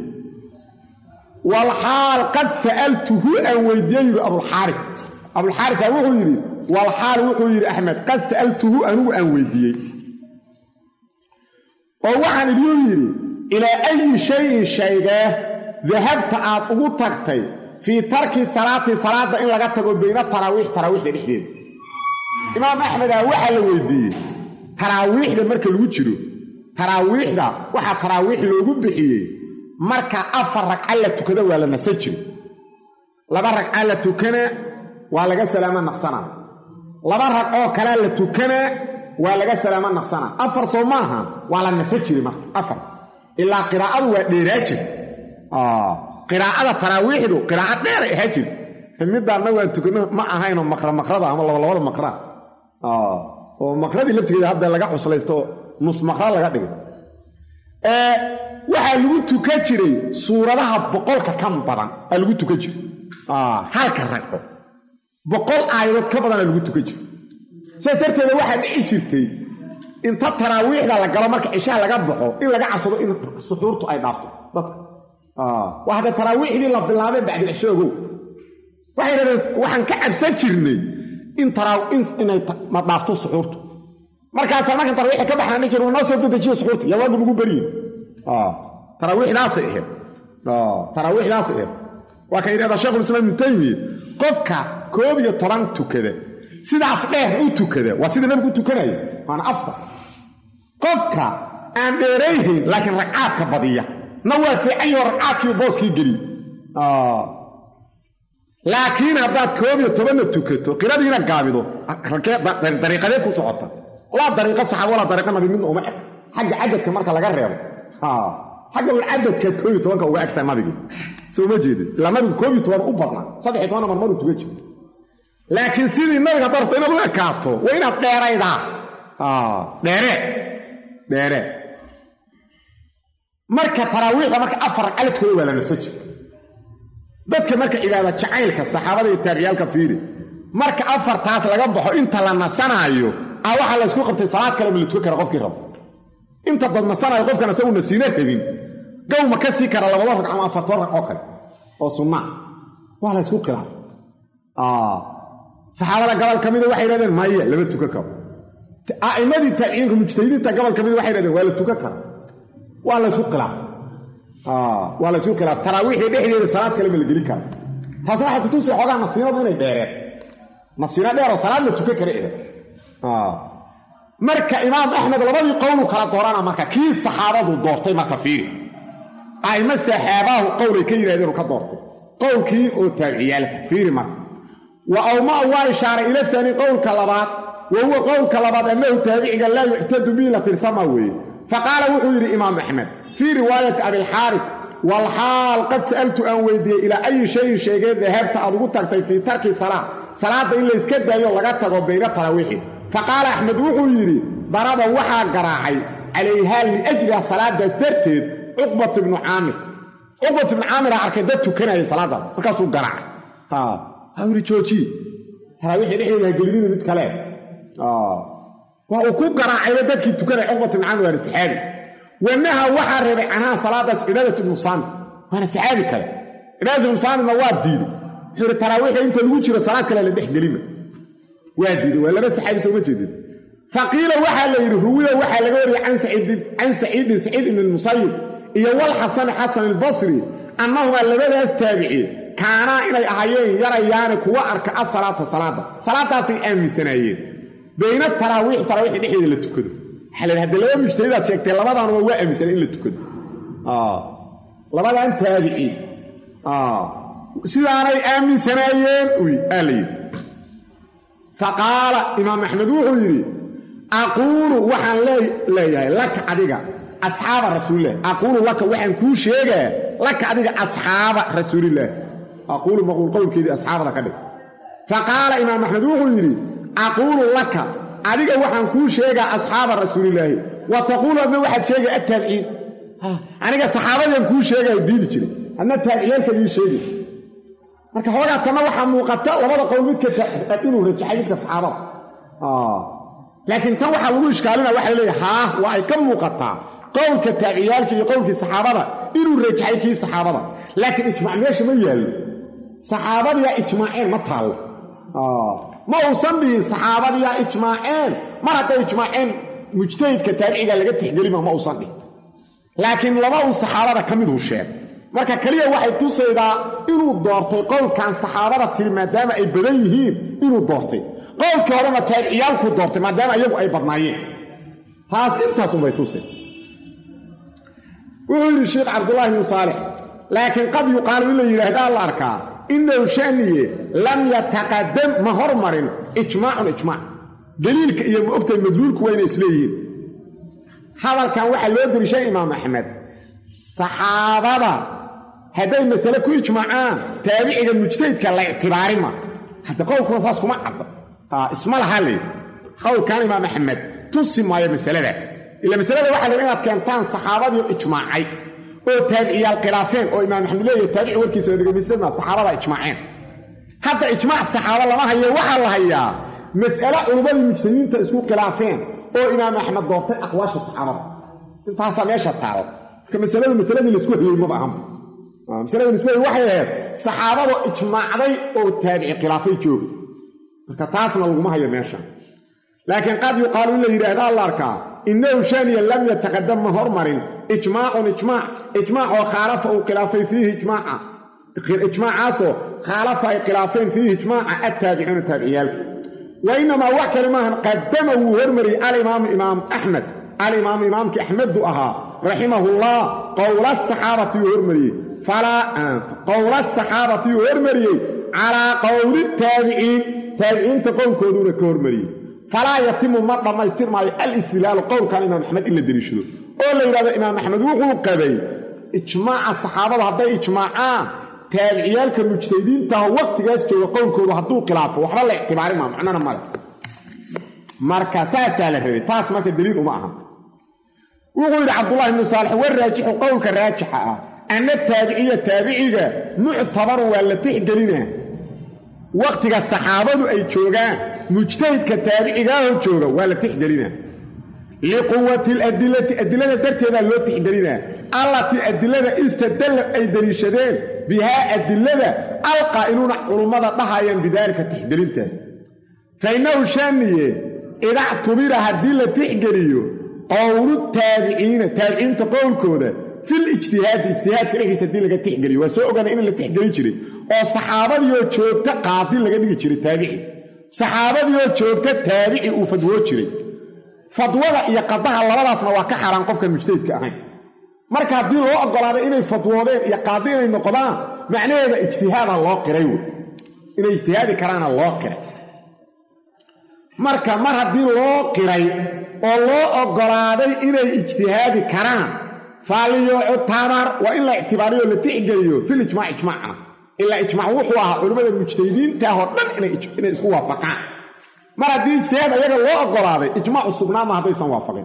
والحال قد سألته أن ويديه أبو الحارث أبو الحارث وقيل والحال وقيل أحمد قد سألته أن أن ويديه ووحن اليوم إلى أي شيء شيء ذهبت أطغطكتي في ترك صلاة صلاة إن لقد بين التراويح تراويح للحديد إمام أحمد وحا لويديه تراويح ده marka lagu jiro taraawixda waxa taraawix loogu bixiyay marka afar ragca la tukado waa la nasajin laba ragca la tukana waa laga salaama naqsana laba ragco kala la tukana waa laga salaama naqsana afar soomaha waa la nasajin marka afar ila qiraa'adu waa dheeraajid ah qiraa'ada taraawixdu qiraa'ad dheer ay hajid midana waa tukano ma ahayno maqra maqrada ama laba laba maqra ah oo maqradii laftigeeda hadda laga cuslaysto nus maqra laga dhigay ee waxa lagu tuka jiray suuradaha boqolka ka badan ee lagu tuka jiray ah halka ragco boqol aayadood ka badan lagu tuka jiray sababteeda waxa dhici jirtay inta taraawiixda la galo marka isha laga baxo in laga cabsado in suxuurtu ay dhaafto dadka ah waxa taraawiixdii la bilaabay bacdi ishoogo waxaan ka cabsan jirnay in taraaw inay ma dhaafto suxuurtu markaas markan taraawiix ka baxnaan jiro noo soo dedejiyo suxuurta yaa waa lagu bariin ah taraawiixdaas ah ah taraawiixdaas ah waa ka yiraahdaa Sheekh Islaam Ibn Taymiyyah qofka koob iyo toban tukada sidaas dheer u tukada waa sida nabigu tukanay aan afta qofka aan dheerayhin laakiin rakaadka badiya nawaa fiican oo rakaadkii booskii gali ah laakiin haddaad koob iyo toban tukato qiradiina gaabido dariiqadee ku socota laa dariiqa saxaabo wala dariiqa nabi mid uma xagga cadadka marka laga reebo ha xagga cadadka koob iyo toban uga agtaa nabiga soo ma jeedin la nabiga koob iyo toban u badna saddex iyo toban mar mar tukato laakiin sidii nabiga darto inaad u ekaato waa inaad dheeraydaa ah dheere dheere marka taraawiixda marka afar caladkooda waa la nasajid dadka marka cibaadada jacaylka saxaabada iyo taabiciyalka fiiri marka afartaas laga baxo inta la nasanaayo ah waxa la isku qabtay salaad kale la tukan karo qofkii rabo inta dad nasanaayo qofkana saw nasiina rabin gow ma ka sii kara labada rag ama afar rag oo kale oo sunna waa la isku qiraa ah saxaabada gabal kamid waxay yiraahdeen maaya laba tukan karo aa'imadii taabiciinka mujtahidiinta gabal kamid waxay yiraahdeen waa la tukan karo waa la isku qiraa ah wala soo kala taraawiix dhexdeeda salaad kale la gali karo taas waxa ku tusay xogaa nasiinadu inay dheereen nasiina dheer oo salaad la tukan karo ah marka imaam ahmed labadii qowl kala doorana marka kii saxaabadu doortay marka fiiri ay ma saxaabahu qowlay ka yiraahdeen ka doortay qowlkii oo taabiciyaal fiiri marka wa awma wa ishara ila thani qowlka labaad wa huwa qowlka labaad annahu taabiciga la yu'tadu bi la tirsama weey faqala wuxuu yiri imaam ahmed في رواية أبي الحارث والحال قد سألت أن ويدي إلى أي شيء شيء ذهبت أضغطك في ترك صلاة صلاة إلا إسكدها يلغتك وبين التراويح فقال أحمد وحيري ضرب وحا قراعي عليها لأجل صلاة دسترتد عقبة بن عامر عقبة بن عامر عركدته كنا صلاة فكاسو قراعي ها هاوري تشوشي تراويح لحيها قلبين بيت كلام آه وأكو قراعي لدتك تكنا عقبة بن عامر السحابي وانها وحرب عنها صلاه عباده المصام وانا سعادي كله عباده المصام نواد ديدي خير التراويح انت لو جيره صلاه كله لا دخغليمه واديدي ولا بس حابس وما جيدين فقيل وحا لا يروي وحا لا وري عن سعيد عن سعيد سعيد بن المسيب iyo wal hasan hasan al-basri annahu labadaas taabici kaana inay ahayeen yarayaan kuwa arka as-salaata salaada salaataasi aamisanayeen bayna taraawih taraawih dhexdeeda la tukado حلال هذا لو مجتهدات شيكتين لبدان هو واقع مثلا إلا تكد آه لبدان تابعين آه سيداني آمن سنايين وي آلي فقال إمام أحمد وحيري أقول وحن لا لا لك عديقة أصحاب رسول الله أقول لك وحن كو شيئا لك عديقة أصحاب رسول الله أقول بقول قول كذي أصحاب لك عديقة فقال إمام أحمد وحيري أقول لك adiga waxaan ku sheegaa asxaab rasuulillaah wa taqulu adna waxaad sheegay at-tabi'in aniga saxaabadan ku sheegay diidi jiray anna tabi'inka ii sheegay marka hooga tana waxa muuqata labada qowl mid ka inuu rajaxay midka saxaabada ah laakiin tan waxa lagu iskaalina waxa leeyahay ha waa ay ka muuqataa qowlka tabi'iyalka iyo qowlka saxaabada inuu rajaxay kii saxaabada laakiin ijmaac meesha ma yaalo saxaabada ya ijmaaceen ma taalo ah ما وصلني صحابة يا إجماعين مرة إجماعين مجتهد كتابعي لقد تحقلي ما وصلني لكن لما الصحابة كمده الشيء مركا كليا واحد تصيدا إنو الدورتي قول كان صحابة تلما دام أي بديهين إنو الدورتي قول كورما تابعيالكو الدورتي ما دام أيبو أي بطنايين هاس إنتا سوى تصيد ويقول الشيخ عبد الله بن صالح لكن قد يقال إلا يرهدان الأركان إنه شأنية لم يتقدم مهرمر إجماع إجماع دليل يا أبت المدلول كوين إسليين هذا كان واحد لو يدري شيء إمام أحمد صحابة هذا المسألة كو إجماعان تابعي المجتهد كان لا اعتباري ما حتى قول كواساسكم ما عبد آه اسم الله لي قول كان إمام أحمد تصم ما هي مسألة ذات إلا مسألة واحد لأنها كانتان صحابة إجماعي oo tabi'iyal khilaafeen oo imaam Ahmed leeyahay tabi'i warkiisa dhageysanaa saxaabada ijmaaceen hadda ijmaac saxaabada lama hayo waxa la hayaa mas'ala culimada mujtahidinta isku khilaafeen oo imaam Ahmed doortay aqwaasha saxaabada intaas meesha taalo ka mas'alada mas'alada la isku hayay ma baahan mas'alada la isku hayay waxa saxaabadu ijmaacday oo taabici khilaafay joog marka taasna lagu ma hayo meesha laakiin qad yuqaalu la yiraahdo Allah arkaa innahu shaniya lam yataqaddam hormarin ijmaa'un ijma' ijma' oo khalafa oo khilaafay fihi ijma'a ijma'aaso khalafa ay khilaafeen fihi ijma'a at-tabi'un tabi'iyal wa inma wax kalimahan qaddama uu hormari al-imam imam ahmad al-imam imamki ahmad aha rahimahullah qawl as-sahabati hormari fala qawl as-sahabati hormari ala qawl at-tabi'in tabi'in taqawkooduna ka hormari فلا يتم مرة ما يصير مع الاستدلال قول كان إمام أحمد إلا دليشده أولا يرى إمام أحمد وقل قبي إجماع الصحابة هذا إجماعا تابعيالك المجتهدين تهو وقت جاسك وقول كله هدوه خلافه وحرا الله اعتباري ما معنانا مالك مركا ساسا لهذه تاس ما تدليل معها وقل عبد الله بن صالح والراجح قولك الراجح أن التابعية التابعية معتبر ولا تحجلنا وقت الصحابة أي جوغان مجتهد كتابعيغا جوغا ولا تحجرينا لقوة الأدلة أدلة درتها لو تحجرينا الله الأدلة استدل أي دليشدين بها أدلة القائلون علماء ضحايا بذلك تحجرين تاس فإنه شانية إذا اعتبر هالدلة تحجريه قول التابعين التابعين تقول كودا في الاجتهاد اجتهاد كريك تدلة تحجريه وسوء إن اللي تحجري جري والصحابة يوجد قاضي لغا دغ جري تابعي saxaabadii oo joogta taabici uu fadwo jiray fadwada iyo qadaha labadaasna waa ka xaraan qofka mujtahidka ahayn marka hadii loo ogolaaday inay fadwoodeen iyo qaadi inay noqdaan macnaheedu ijtihaada loo qiray inay ijtihaadi karaan loo qiray marka mar hadii loo qiray oo loo ogolaaday inay ijtihaadi karaan faaliyo tamar wa in la i'tibaariyo la tixgeliyo fil ijmaa' ijmaa'na إلا إجماع وحوها علماء المجتهدين تاهو دن إن إسكو وافقان مرة دي اجتهاد أيضا الله أقول هذا إجماع السبناء ما هذا يسوافقين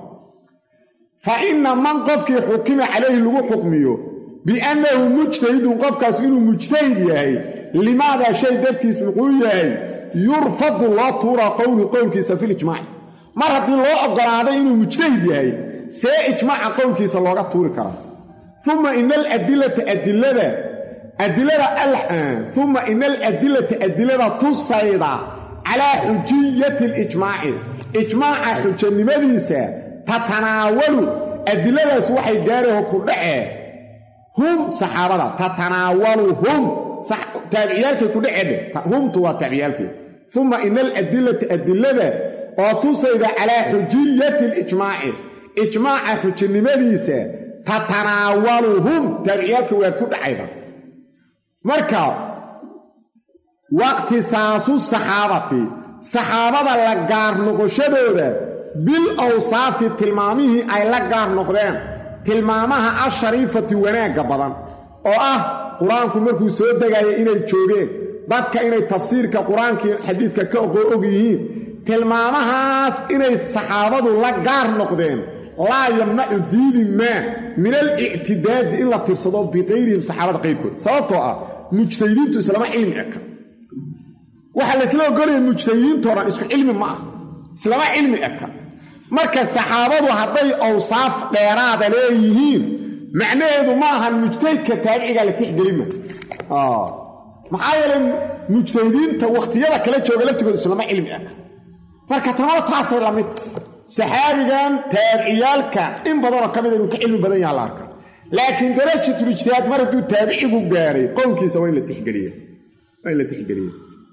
فإن من قفك حكم عليه اللغو حكميه بأنه مجتهد قفك أسئله مجتهد يهي لماذا شيء درتي اسمقوه يهي يرفض الله طورا قول قول كيسا في الإجماع مرة دي الله أقول هذا إنه مجتهد يهي سي إجماع قول كيسا الله طوري كرام ثم إن الأدلة أدلة أدلة الآن ثم إن الأدلة أدلة تصيد على حجية الإجماع إجماع حجة المدرسة تتناول أدلة سوحي جاره كلها هم صحابة تتناولهم صح تابعيالك كلها هم توا تابعيالك ثم إن الأدلة أدلة تصيد على حجية الإجماع إجماع حجة المدرسة تتناولهم تابعيالك وكلها أيضا marka waqti saasu saxaabati saxaabada la gaar noqoshadooda bil awsaaf tilmaamihi ay la gaar noqdeen tilmaamaha ashariifati wanaaga badan oo ah quraanku markuu soo degay inay joogeen dadka inay tafsiirka quraanka xadiiska ka og yihiin tilmaamahaas inay saxaabadu la gaar noqdeen la yamna'u diini ma min al-i'tidaad illa tirsado bi qeyrihim saxaabada qeybkood sababtoo ah mujtahidiintu islaama cilmi eka waxa la isla ogolay mujtahidiintu oran isku cilmi ma ah islaama cilmi eka marka saxaabadu haday awsaaf dheeraad leeyihiin macnaheedu ma aha mujtahidka taabiciga la tixgelima ah maxaa yeelay mujtahidiinta waqtiyada kala jooga laftigooda islaama cilmi eka marka tamaa taasay la mid saxaabigan taabiciyalka in badan oo kamid inuu ka cilmi badan yahay la arkaa لكن درجة الاجتهاد مرة تابعي قاري قول كيسا وين لتحقريه وين لتحقريه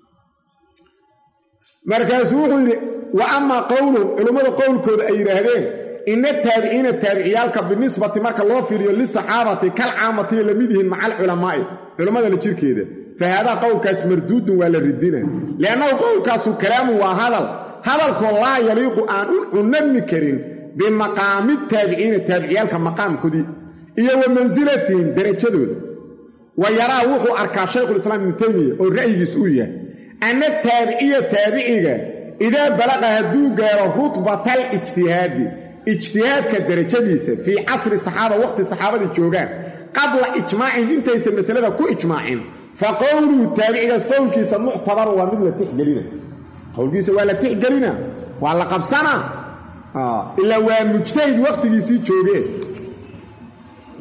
مركز وحيري وأما قوله علماء قول كود أي رهدين إن التابعين التابعيالك بالنسبة مركز الله في ريال للصحابة كالعامة لمدهن مع العلماء علماء اللي كده فهذا قول كاس مردود ولا ردنا لأنه قول كاس كلام وهذا هذا القول لا يليق أن ننمي كريم بمقام التابعين التابعيالك مقام كدي iyo manzilatin darajadooda wayara wuxuu arkaa sheekhu islaam ibn taymiya oo ra'yigiisu u yahay anna tabi'iya tabi'iga ida balaqa haduu gaaro rutbatal ijtihaadi ijtihaadka darajadiisa fi asri saxaaba waqti saxaabada joogaan qabla ijmaa'in intaysa masalada ku ijmaa'in fa qawlu tabi'iga stawkiisa mu'tabar wa mid la tixgelina qawlkiisa waa la tixgelina waa la qabsana ah illa waa mujtahid waqtigiisii joogeen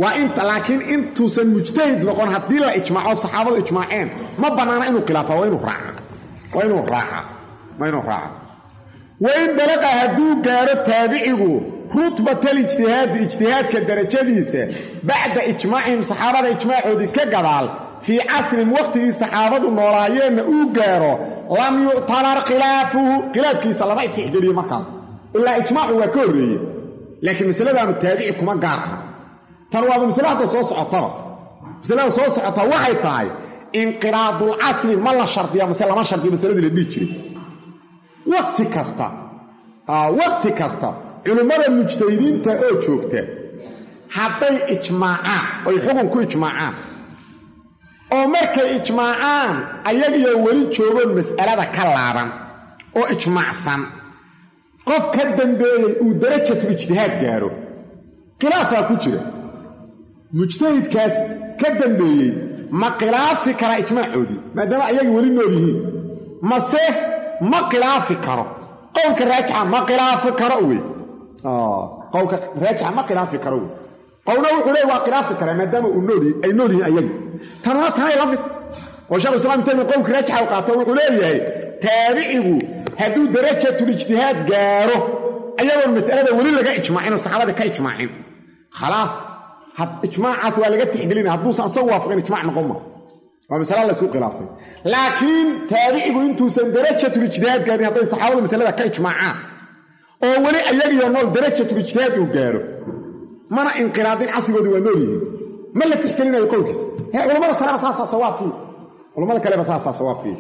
وانت لكن انتو سن مجتهد نقول هدي لا اجماع الصحابه اجماعين ما بنانا انه خلافه وينه راعه وينه راعه وينه راعه وين بلغ هدو غير تابعيه رتبه الاجتهاد اجتهاد كدرجتيسه بعد اجماع صحابه اجماعودي كغدال في عصر وقت الصحابه نورايين او غيره لم يعتبر خلافه خلاف كيس لما تحجري مركز الا اجماع وكوري لكن مساله التابعي كما غارها تروى مساله سو سقطه مساله سو سقطه waxay tahay انقراض العصر ما لا شرطيه مساله ما شرطيه مساله اللي بيجري وقت كاستا اه وقت كاستا علماء المجتهدين تا او joogta haday ijmaacaan oo xukun ku ijmaacaan oo markay ijmaacaan ayaga wali joogan mas'alada ka laaban oo ijmaacsan qof ka dambeeyay uu darajada ijtihaad gaaro khilaafa ku jira mujtahid kaas ka dambeeyay ma khilaafi kara ijmaacoodi maadaama ayaga wali nool yihiin ma se ma khilaafi karo qowlka raajixa ma khilaafi karo way ah qowlka raajixa ma khilaafi karo qowlna wuxuu leeyahay waa khilaafi kara maadaama uu nool yahay ay nool yihiin ayaga tan waa tahay lamid oo shaykh islaam tan qowlka raajixa uu qaato wuxuu leeyahay taabicigu haduu darajada ijtihaad gaaro ayaga mas'alada wali laga ijmaacin saxaabada ka ijmaacin خلاص had ijmaacaas waa laga tixgelin haduu san soo waafaqin ijmaac noqon waa mas'ala la isku khilaafay laakiin taabicigu intuu san darajada ijtihaad gaarin haday saxaabada mas'alada ka ijmaacaan oo wali ayaga iyo nool darajada ijtihaad uu gaaro mana inqiraadin asrigoodi waa nool yihiin ma la tixgelinayo qowlkiisa he culimada kale asaasa sawaabkii culimada kale asaasa sawaabkii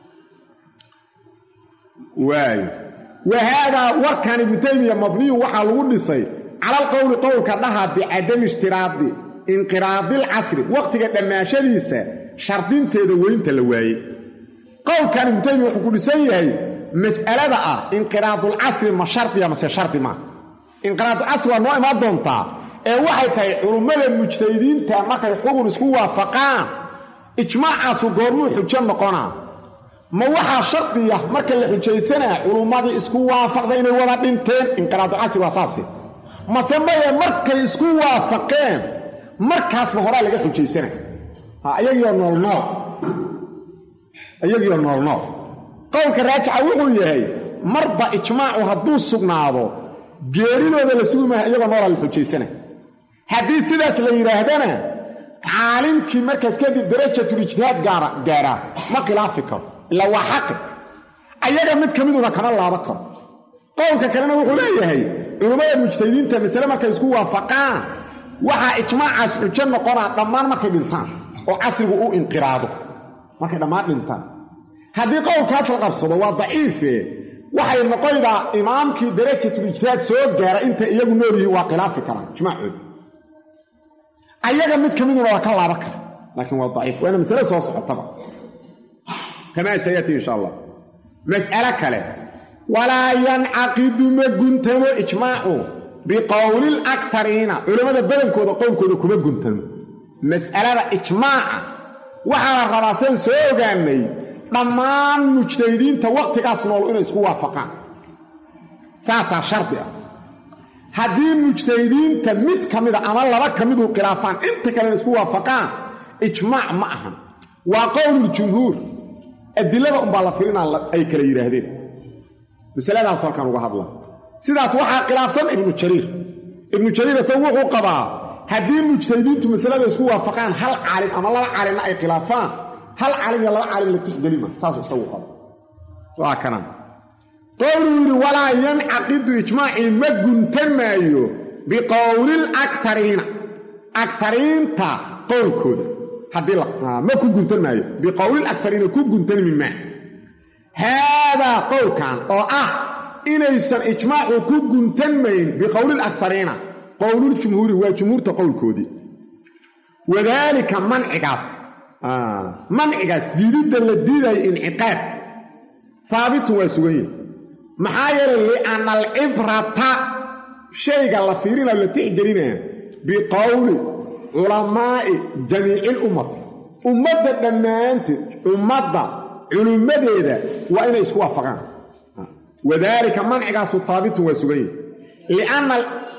واي وهذا وكان ابن تيميه مبني وحا لو دhisay على القول قول كدها بعدم اشتراط انقراض العصر وقت دماشadiisa shardinteeda weynta la waayay قول كان ابن تيميه wuxuu ku dhisan yahay mas'alada ah انقراض العصر ma shardiya ma shardi ma انقراض العصر waa noo imaan doonta ee waxay tahay culimada mujtahidiinta markay xukun isku waafaqaan ijmaacaas goormuu xujo noqonaa ma waxa shardiya marka la xujeysana culimadii isku waafaqday inay wada dhinteen inqiraad asri wasaasi ma sameeyay markay isku waafaqeen markaas ma hore laga xujeysana ha ayagiyo nool nool ayagiyo nool nool qowlka raajixa wuxuu yahay marba ijmaacu haduu sugnaado geeridooda la suumahay ayaga nool la xujeysana hadii sidaas la yiraahdana caalimkii markaas ka dib darajada ijtihaad gaara gaara ma khilaafi karo لا وحق ayaga mid kamiduna kama laaba karo qowlka kalena wuxuu leeyahay culimada mujtahidiinta mesela markay isku waafaqaan waxa ijmaacaas xujo noqona dhamaan markay dhintaan oo asrigu uu inqiraado markay dhamaan dhintaan hadii qowlkaas la qabsado waa daciif waxay noqonaydaa imaamkii darajada ijtihaad soo gaara inta iyagu nool yihiin waa khilaafi karaan ijmaacood ayaga mid kamiduna waa ka laaba karo laakiin waa daciif waana mesela soo socotaba كما سيأتي إن شاء الله مسألة كلام ولا ينعقد مجنتم إجماعه بقول الأكثرين علماء البلد كودة قوم كودة كما جنتم مسألة إجماع وحنا الرئاسين سوغاني ضمان مجتهدين توقتك أصنعوا إنه يسكوا وافقان ساسا شرطيا هذه المجتهدين تمت كمدة أمال الله كمدة قرافان انت كان يسكوا وافقان إجماع معهم وقول الجمهور الدلالة أم بالفرنا أي كلا يرهدين مسألة أصلا كانوا قهضلا سيداس وحا قلافسان ابن الشرير ابن الشرير سووه قضاء هذه المجتهدين مسألة يسكوا وافقان هل عالم أم الله عالم أي قلافان هل عالم يلا عالم لتيح قليما ساسو سووه قضاء وهكذا قولوا ولا ينعقد إجماعي مجن تمايو بقول الأكثرين أكثرين تا قول كود حدي لك ما كنت قلت معي بقول الأكثرين كنت قلت من ما هذا قول كان أو أه إن يسر إجماع كنت قلت معي بقول الأكثرين قول الجمهور هو جمهور تقول كودي وذلك منع قاس آه منع قاس ديد الديد انعقاد ثابت وسوي محاير لأن العبرة شيء قال فيرين ولا تحجرين بقول علماء جميع الأمة أمة دمانت أمة علماء وإن يسكوا فقان وذلك منع قاس ثابت وسوي لأن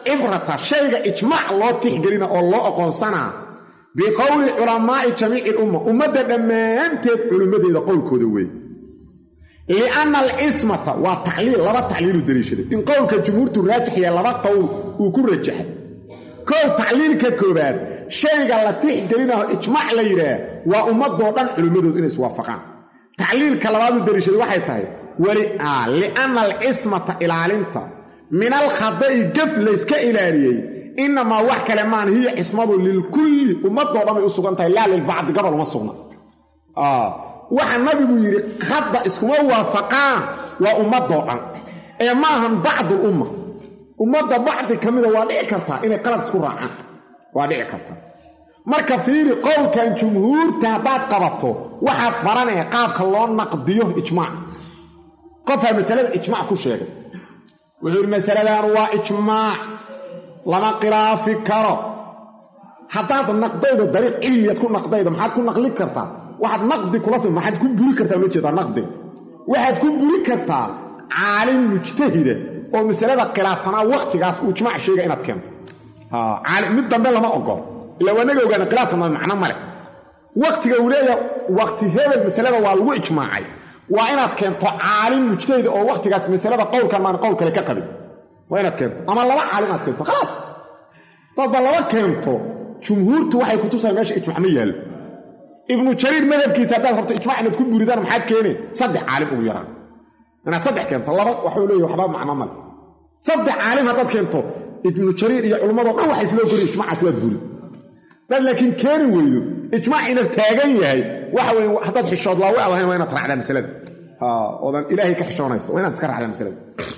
cibrata shayga ijmaac loo tixgelina oo loo aqoonsanaa biqowli culamaa'i jamiici lumma ummadda dhammaanteed culimmadeeda qowlkooda wey lianna alcismata waa tacliil laba tacliilu daliishaday in qowlka jumhuurtu raajix yahay laba qowl uu ku rajaxay kow tacliilka koobaad shayga la tixgelinaho ijmaac la yidhaah waa ummadoo dhan culimmadoodu inay iswaafaqaan tacliilka labaadu daliishaday waxay tahay lianna alcismata ilaalinta min alkhada'i gaf layska ilaaliyey inamaa wax kale maan hiya cismadu lilkulli ummadoo dhan bay u sugan tahay laa lilbacdi gabal uma sugna waxa nabigu yidhi hadda iskuma waafaqaan waa ummadoo dhan ee maahan bacdul umma ummadda bacdi ka mida waa dhici kartaa inay qalad isku raacaan waa dhici kartaa marka fiiri qowlkan jumhuurta haddaad qabato waxaad baranaya qaabka loo naqdiyo ijmaac qofaa masalada ijmaac ku sheegay wuxuu yidhi masaladan waa ijmaac lama khilaafi karo haddaad naqdaydo dariiq cilmiyaad ku naqdaydo maxaad ku naqli kartaa waxaad naqdi kula sim maxaad ku buri kartaa loo jeedaa naqdiga waxaad ku buri kartaa caalim mujtahida oo masalada khilaafsanaa wakhtigaas uu ijmaac sheega inaad keento caalim mid dambe lama ogol ilaa waa naga ogaana khilaafka macno male wakhtiga uu leeyahay wakhti hebel masalada waa lagu ijmaacay waa inaad keento caalim mujtahida oo wakhtigaas masalada qowlkan maan qowl kale ka qabin waa inaad keento ama laba caalim aad keento khalaas dadba laba keento jumhuurtu waxay ku tusayaan meesha ijmaac ma yaallo ibnu jariir madhabkiisa haddaad rabto ijmaac inaad ku buridaan maxaad keeneen saddex caalim ugu yaraan inaad saddex keento laba waxuu leeyahy waxba macno male saddex caalim haddaad keento ibnu jariir iyo culimmadoo dhan waxay isla ogolyihin ijmaacaas waad buri dad laakiin keeni weydo ijmaac ina taagan yahay waxa weye haddaad xishood laawe ad ahayn waa inaad raacdaa masalada oodan ilaahay ka xishoonayso waa inaad iska raacdaa masalada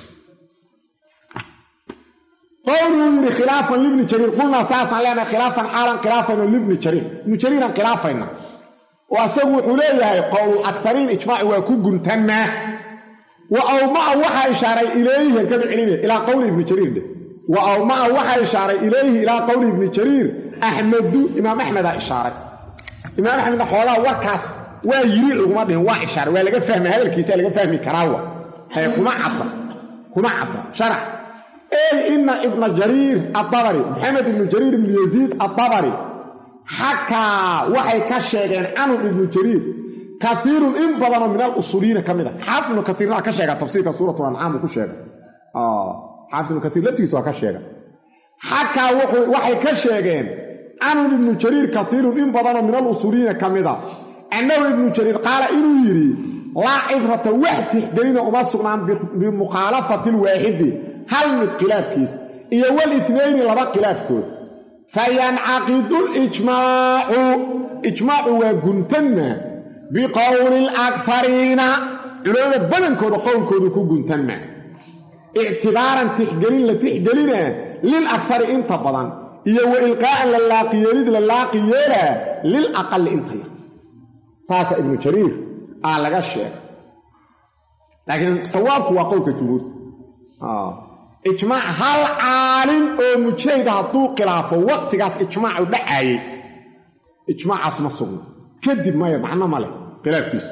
qowluu yidhi khilaafan libni jariir qulnaa saasaan leenahay khilaafan xaalan khilaafayno libni jariir ibnu jariiraan khilaafayna oo asagu wuxuu leeyahay qowlu akariin ijmaaci waa ku guntannaa wa awma'a waxaa ishaaray ilayhi halkadu celinaya ilaa qowli ibni jariir dheh wa awma'a waxaa ishaaray ilayhi ilaa qowli ibni jariir axmedu imaam axmedaa ishaaray imaam axmedna xoogaa warkaas waa yiri laguma dhihin waa ishaaray waa laga fahmay hadalkiisa laga fahmi karaawa ee kuma cadda kuma cadda sharax ey ina ibna jariir adabari maxamed ibnu jariir ibnu yaziid adabari xakaa waxay ka sheegeen canhu ibnu jariir kaiirun in badanoo min alusuuliyiina ka mid a xaafid ibnu kaiirna waa ka sheega tafsiirka suuratul ancaam uu ku sheega xaafid ibnu kaiir laftigiisa waa ka sheega xakaa waxay ka sheegeen canhu ibnu jariir kaiirun in badanoo min alusuuliyiina ka mid a annahu ibnu jariir qaala inuu yidhi laa cibrata wax tixgelina uma sugnaan bimukhaalafati lwaaxidi hal mid khilaafkiis iyo walitnayni laba khilaafkood fayancaqidu lijmaacu ijmaacu waa guntanna biqowli alakariina culamada badankooda qowlkoodu ku guntanna ictibaaran tixgelin la tixgelina lilakari inta badan iyo wa ilqaa'an la laaqiyeelid la laaqiyeelaa lilaqali inta yar saasa ibnu jariir aa laga sheegay laakiin sawaabku waa qowlka jumhuurta ijmaac hal caalim oo mujtahida hadduu khilaafo waqtigaas ijmaacu dhacaayey ijmaacaas ma sugno kadib maya macno ma leh khilaafkiisu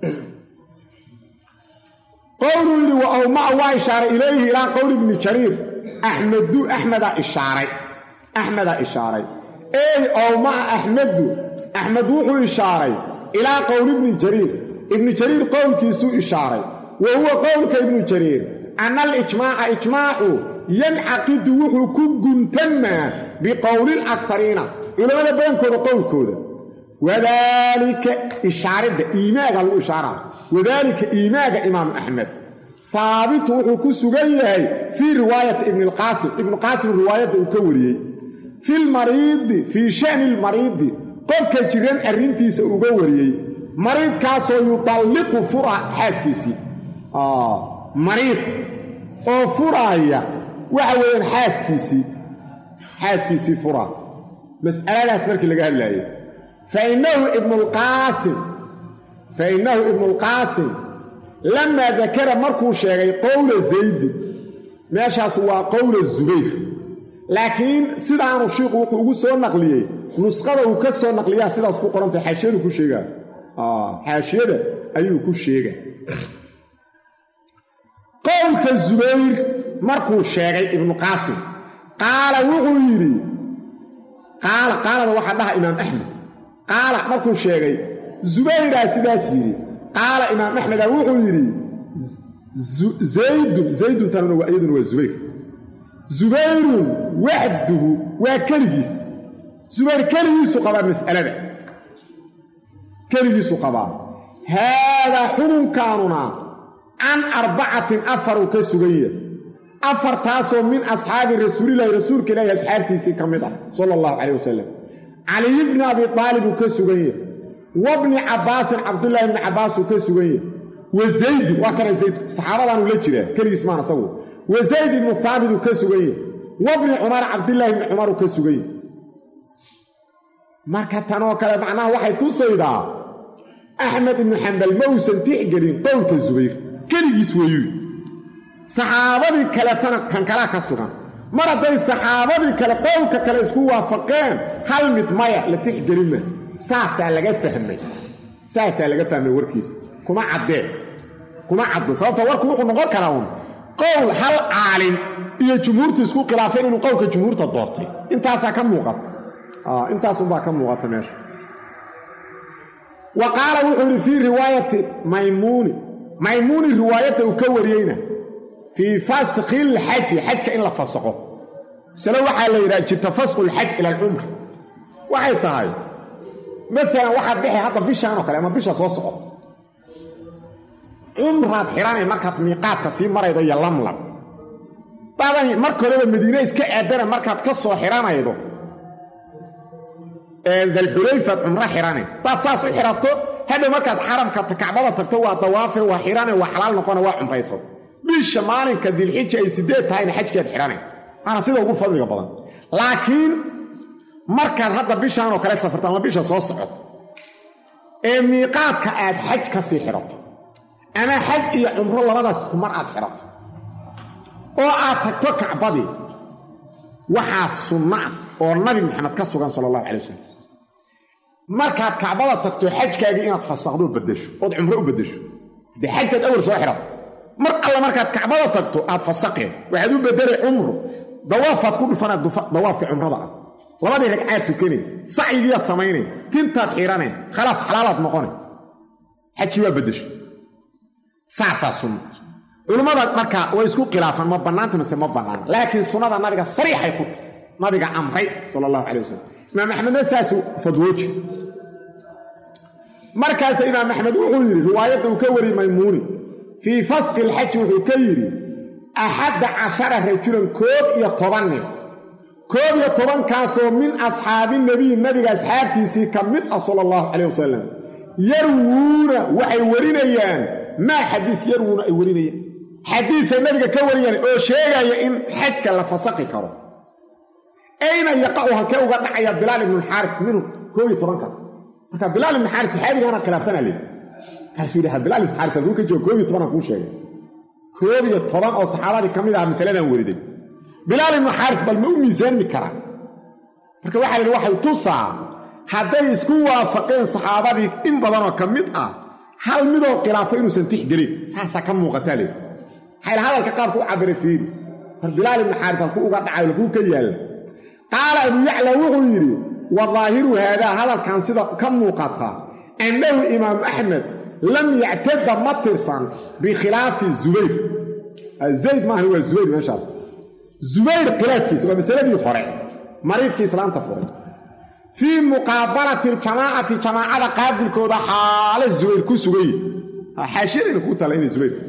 qowluu yidhi wa awmaca waa ishaaray ilayhi ilaa qowli ibni jariir axmedu axmedaa ishaaray axmedaa ishaaray ey awmaca axmedu axmed wuxuu ishaaray ilaa qowli ibni jariir ibni jariir qowlkiisuu ishaaray wa huwa qowlka ibnu jariir anna alijmaaca ijmaacu yancaqidu wuxuu ku guntanmaa biqowli alakariina culamada badankooda qowlkooda wadaalika ishaaridda iimaaga lagu ishaaraa wadaalika iimaaga imaamu axmed haabitu wuxuu ku sugan yahay fii riwaayati ibnilqaasim ibnuqaasim riwaayadda uu ka wariyey filmariidi fii shani lmariidi qofka jiran arrintiisa uga wariyey mariidkaasoo yutalliqu fura xaaskiisii mariid oo furaaya waxa weeyaan xaaskiisii xaaskiisii furaa mas'aladaas markii laga hadlaayey fainahu ibnulqaasim fainahu ibnulqaasim lamaa dakara markuu sheegay qowla zaydin meeshaas waa qowla zubayr laakiin sidaanu shiiku wuxuu ugu soo naqliyey nusqada uu ka soo naqliyaa sidaas ku qorantay xaashiyadu ku sheegaa xaashiyada ayuu ku sheega qowlka zubayr markuu sheegay ibnu qaasim qaala wuxuu yidhi qaala qaalada waxaa dhaha imaam axmed qaala markuu sheegay zubayraa sidaas yidhi qaala imaam axmeda wuxuu yidhi zaydun zaydun tanuna waa iyaduna waa zubayr zubayrun waxduhu waa keligiis zubayr keligiisu qabaa mas'alada keligiisu qabaa haadaa xukunkaanuna can arbacatin afaruu ka sugan yahay afartaasoo min asxaabi rasuulillahi rasuulka ilaahi asxaabtiisii ka mid ah sala allahu calayh wasalam caliy bni abi aalib uu ka sugan yahay wabni cabbaasin cabdullaahi bni cabbaas uu ka sugan yahay wa zaydin waa kana zayd saxaabadaanuu la jiraa keligiis maan asagu wa zayd ibnu haabit uu ka sugan yahay wabni cumar cabdillaahi bni cumar uu ka sugan yahay marka tanoo kale macnaha waxay tusaydaa axmed ibnu xambal ma uusan tixgelin qowlka zubayr keligiis weeyuu saxaabadii kaletana kan kalaa ka sugan mar hadday saxaabadii kale qowlka kale isku waafaqeen hal mid maya la tixgelin ma saasaa laga fahmay saasaa laga fahmay warkiisa kuma caddee kuma caddo sababta warku wuxuu noqon karaa uun qowl hal caalim iyo jumhuurtu isku khilaafeen inuu qowlka jumhuurta doortay intaasaa ka muuqata intaasunbaa ka muuqata meesha wa qaala wuxuu yidhi fii riwaayati maymuuni maymuuni riwaayadda uu ka wariyeyna fii fasqi lxaji xajka in la fasaqo masale waxaa la yidhaha jirta fasqu lxaj ila alcumra waxay tahay maalan waxaad bixi hadda bishaan oo kale ama bisha soo socoto cumraad xihanay markaad miiqaadka sii maraydo iyo lamlam dadan marka horeba madiine iska aadana markaad ka soo xihanaydo dalxulayfaad cumro xihanay daad saas u xidhato hadhow markaad xaramka kacbada tagto waa dawaafe waa xihane waa xalaal noqona waa cumraysan bisha maalinka dilxija ay sideed tahayna xajkeed xidhanay waana sida ugu fadliga badan laakiin markaad hadda bishaan oo kale safarto ama bisha soo socoto ee miiqaadka aad xaj ka sii xidhato ama xaj iyo cumro labadaas isku mar aad xidhato oo aad tagto kacbadii waxaa sunno ah oo nabi maxamed ka sugan sala allahu calay wasalam markaad kacbada tagto xajkaagii inaad fasakhdoo baddasho ood cumro u baddasho dee xajaad awal soo xidhato mar alla markaad kacbada tagto aad fasaqeen waxaad u beddelay cumro dawaafaad ku dhufanaa dawaafka cumrada ah labadii ragcaad tukanay sacyigiiaad samaynay tintaad xihaneen khalaas xalaalaad noqonay xajkii waa baddasho saasaa sunna culummada marka way isku khilaafaan ma bannaanta mise ma bannaana laakiin sunnada nabiga sariixay ku tahay nabiga amray sala allahu calay wasalam imaam axmedna saasuu fadwooji markaas imaam axmed wuxuu yidhi riwaayadda uu ka wariyey maymuuni fii fasqi lxaji wuxuu ka yidhi axadda cashara rajulan koob iyo toban nin koob iyo tobankaasoo min asxaabi nebiy nabiga asxaabtiisii ka mid ah sala allahu calayh wasalam yarwuuna waxay warinayaan maa xadiis yarwuuna ay warinayaan xadiisay nabiga ka wariyaan oo sheegaya in xajka la fasaqi karo ayna yaqacu halkee uga dhacaya bilaal ibnualxaaris minhu koob iyo tobanka marka bilaal ibnu xaaris saxaabigaana khilaafsanaa leey kaasuu yidhaha bilaal ibnu xaaris halkuu ka joogo koob iyo tobanaan kuu sheegay koob iyo toban oo saxaabadii ka mid aha masaladan weriday bilaal ibnu xaaris bal ma u miisaanmi karaa marka waxaa yidhi waxay tusaa hadday isku waafaqeen saxaabadii in badanoo ka mid ah hal midoo khilaafo inuusan tixgelin saasaa ka muuqataa leey waxayla hadalka qaabku u cabbiray fiiri mar bilaal ibnu xaaris halkuu uga dhacayo halkuu ka yaalla qaala abuu yacla wuxuu yidhi wa daahiru haadaa hadalkan sida ka muuqata annahu imaam axmed lam yactada ma tirsan bikhilaafi zubayr zayd maahan waa zubayr meeshaas zubayr khilaafkiisa waa masaladii hore mariidkii islaanta furay fii muqaabalati aljamaacati jamaacada qaabilkooda xaala zubayr ku sugay xaashiyadayna kuu tala inay zubayr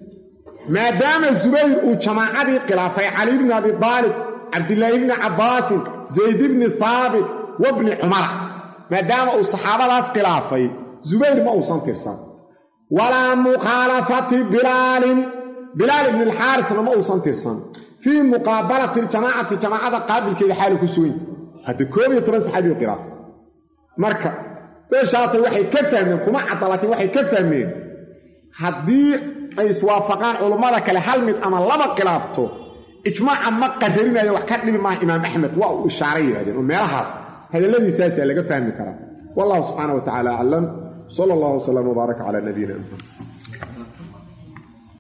maadaama zubayr uu jamaacadii khilaafay cali bni abi aalib cabdillaahi bni cabbaasin zayd bni haabit wabni cumara maadaama uu saxaabadaas khilaafay zubayr ma uusan tirsan walaa mukhaalafati bilaalin bilaal ibni alxaarisna ma uusan tirsan fii muqaabalati aljamaacati jamaacada qaabilkeeda xaalu ku sugan hadda koob iyo toban saxaabiyo khilaafay marka meeshaasay waxay ka fahmeen kuma cadda laakiin waxay ka fahmeen haddii ay iswaafaqaan culummada kale hal mid ama laba khilaafto ijmaaca ma qararinayo wax ka dhibi maaha imaam axmed waa uu ishaaray yidhahdeen oo meelahaas hadalladiisaasaa laga fahmi karaa wallahu subxaana wa tacaala aclam sala allahu wasalam wbaaraka calaa nabiyina muxamed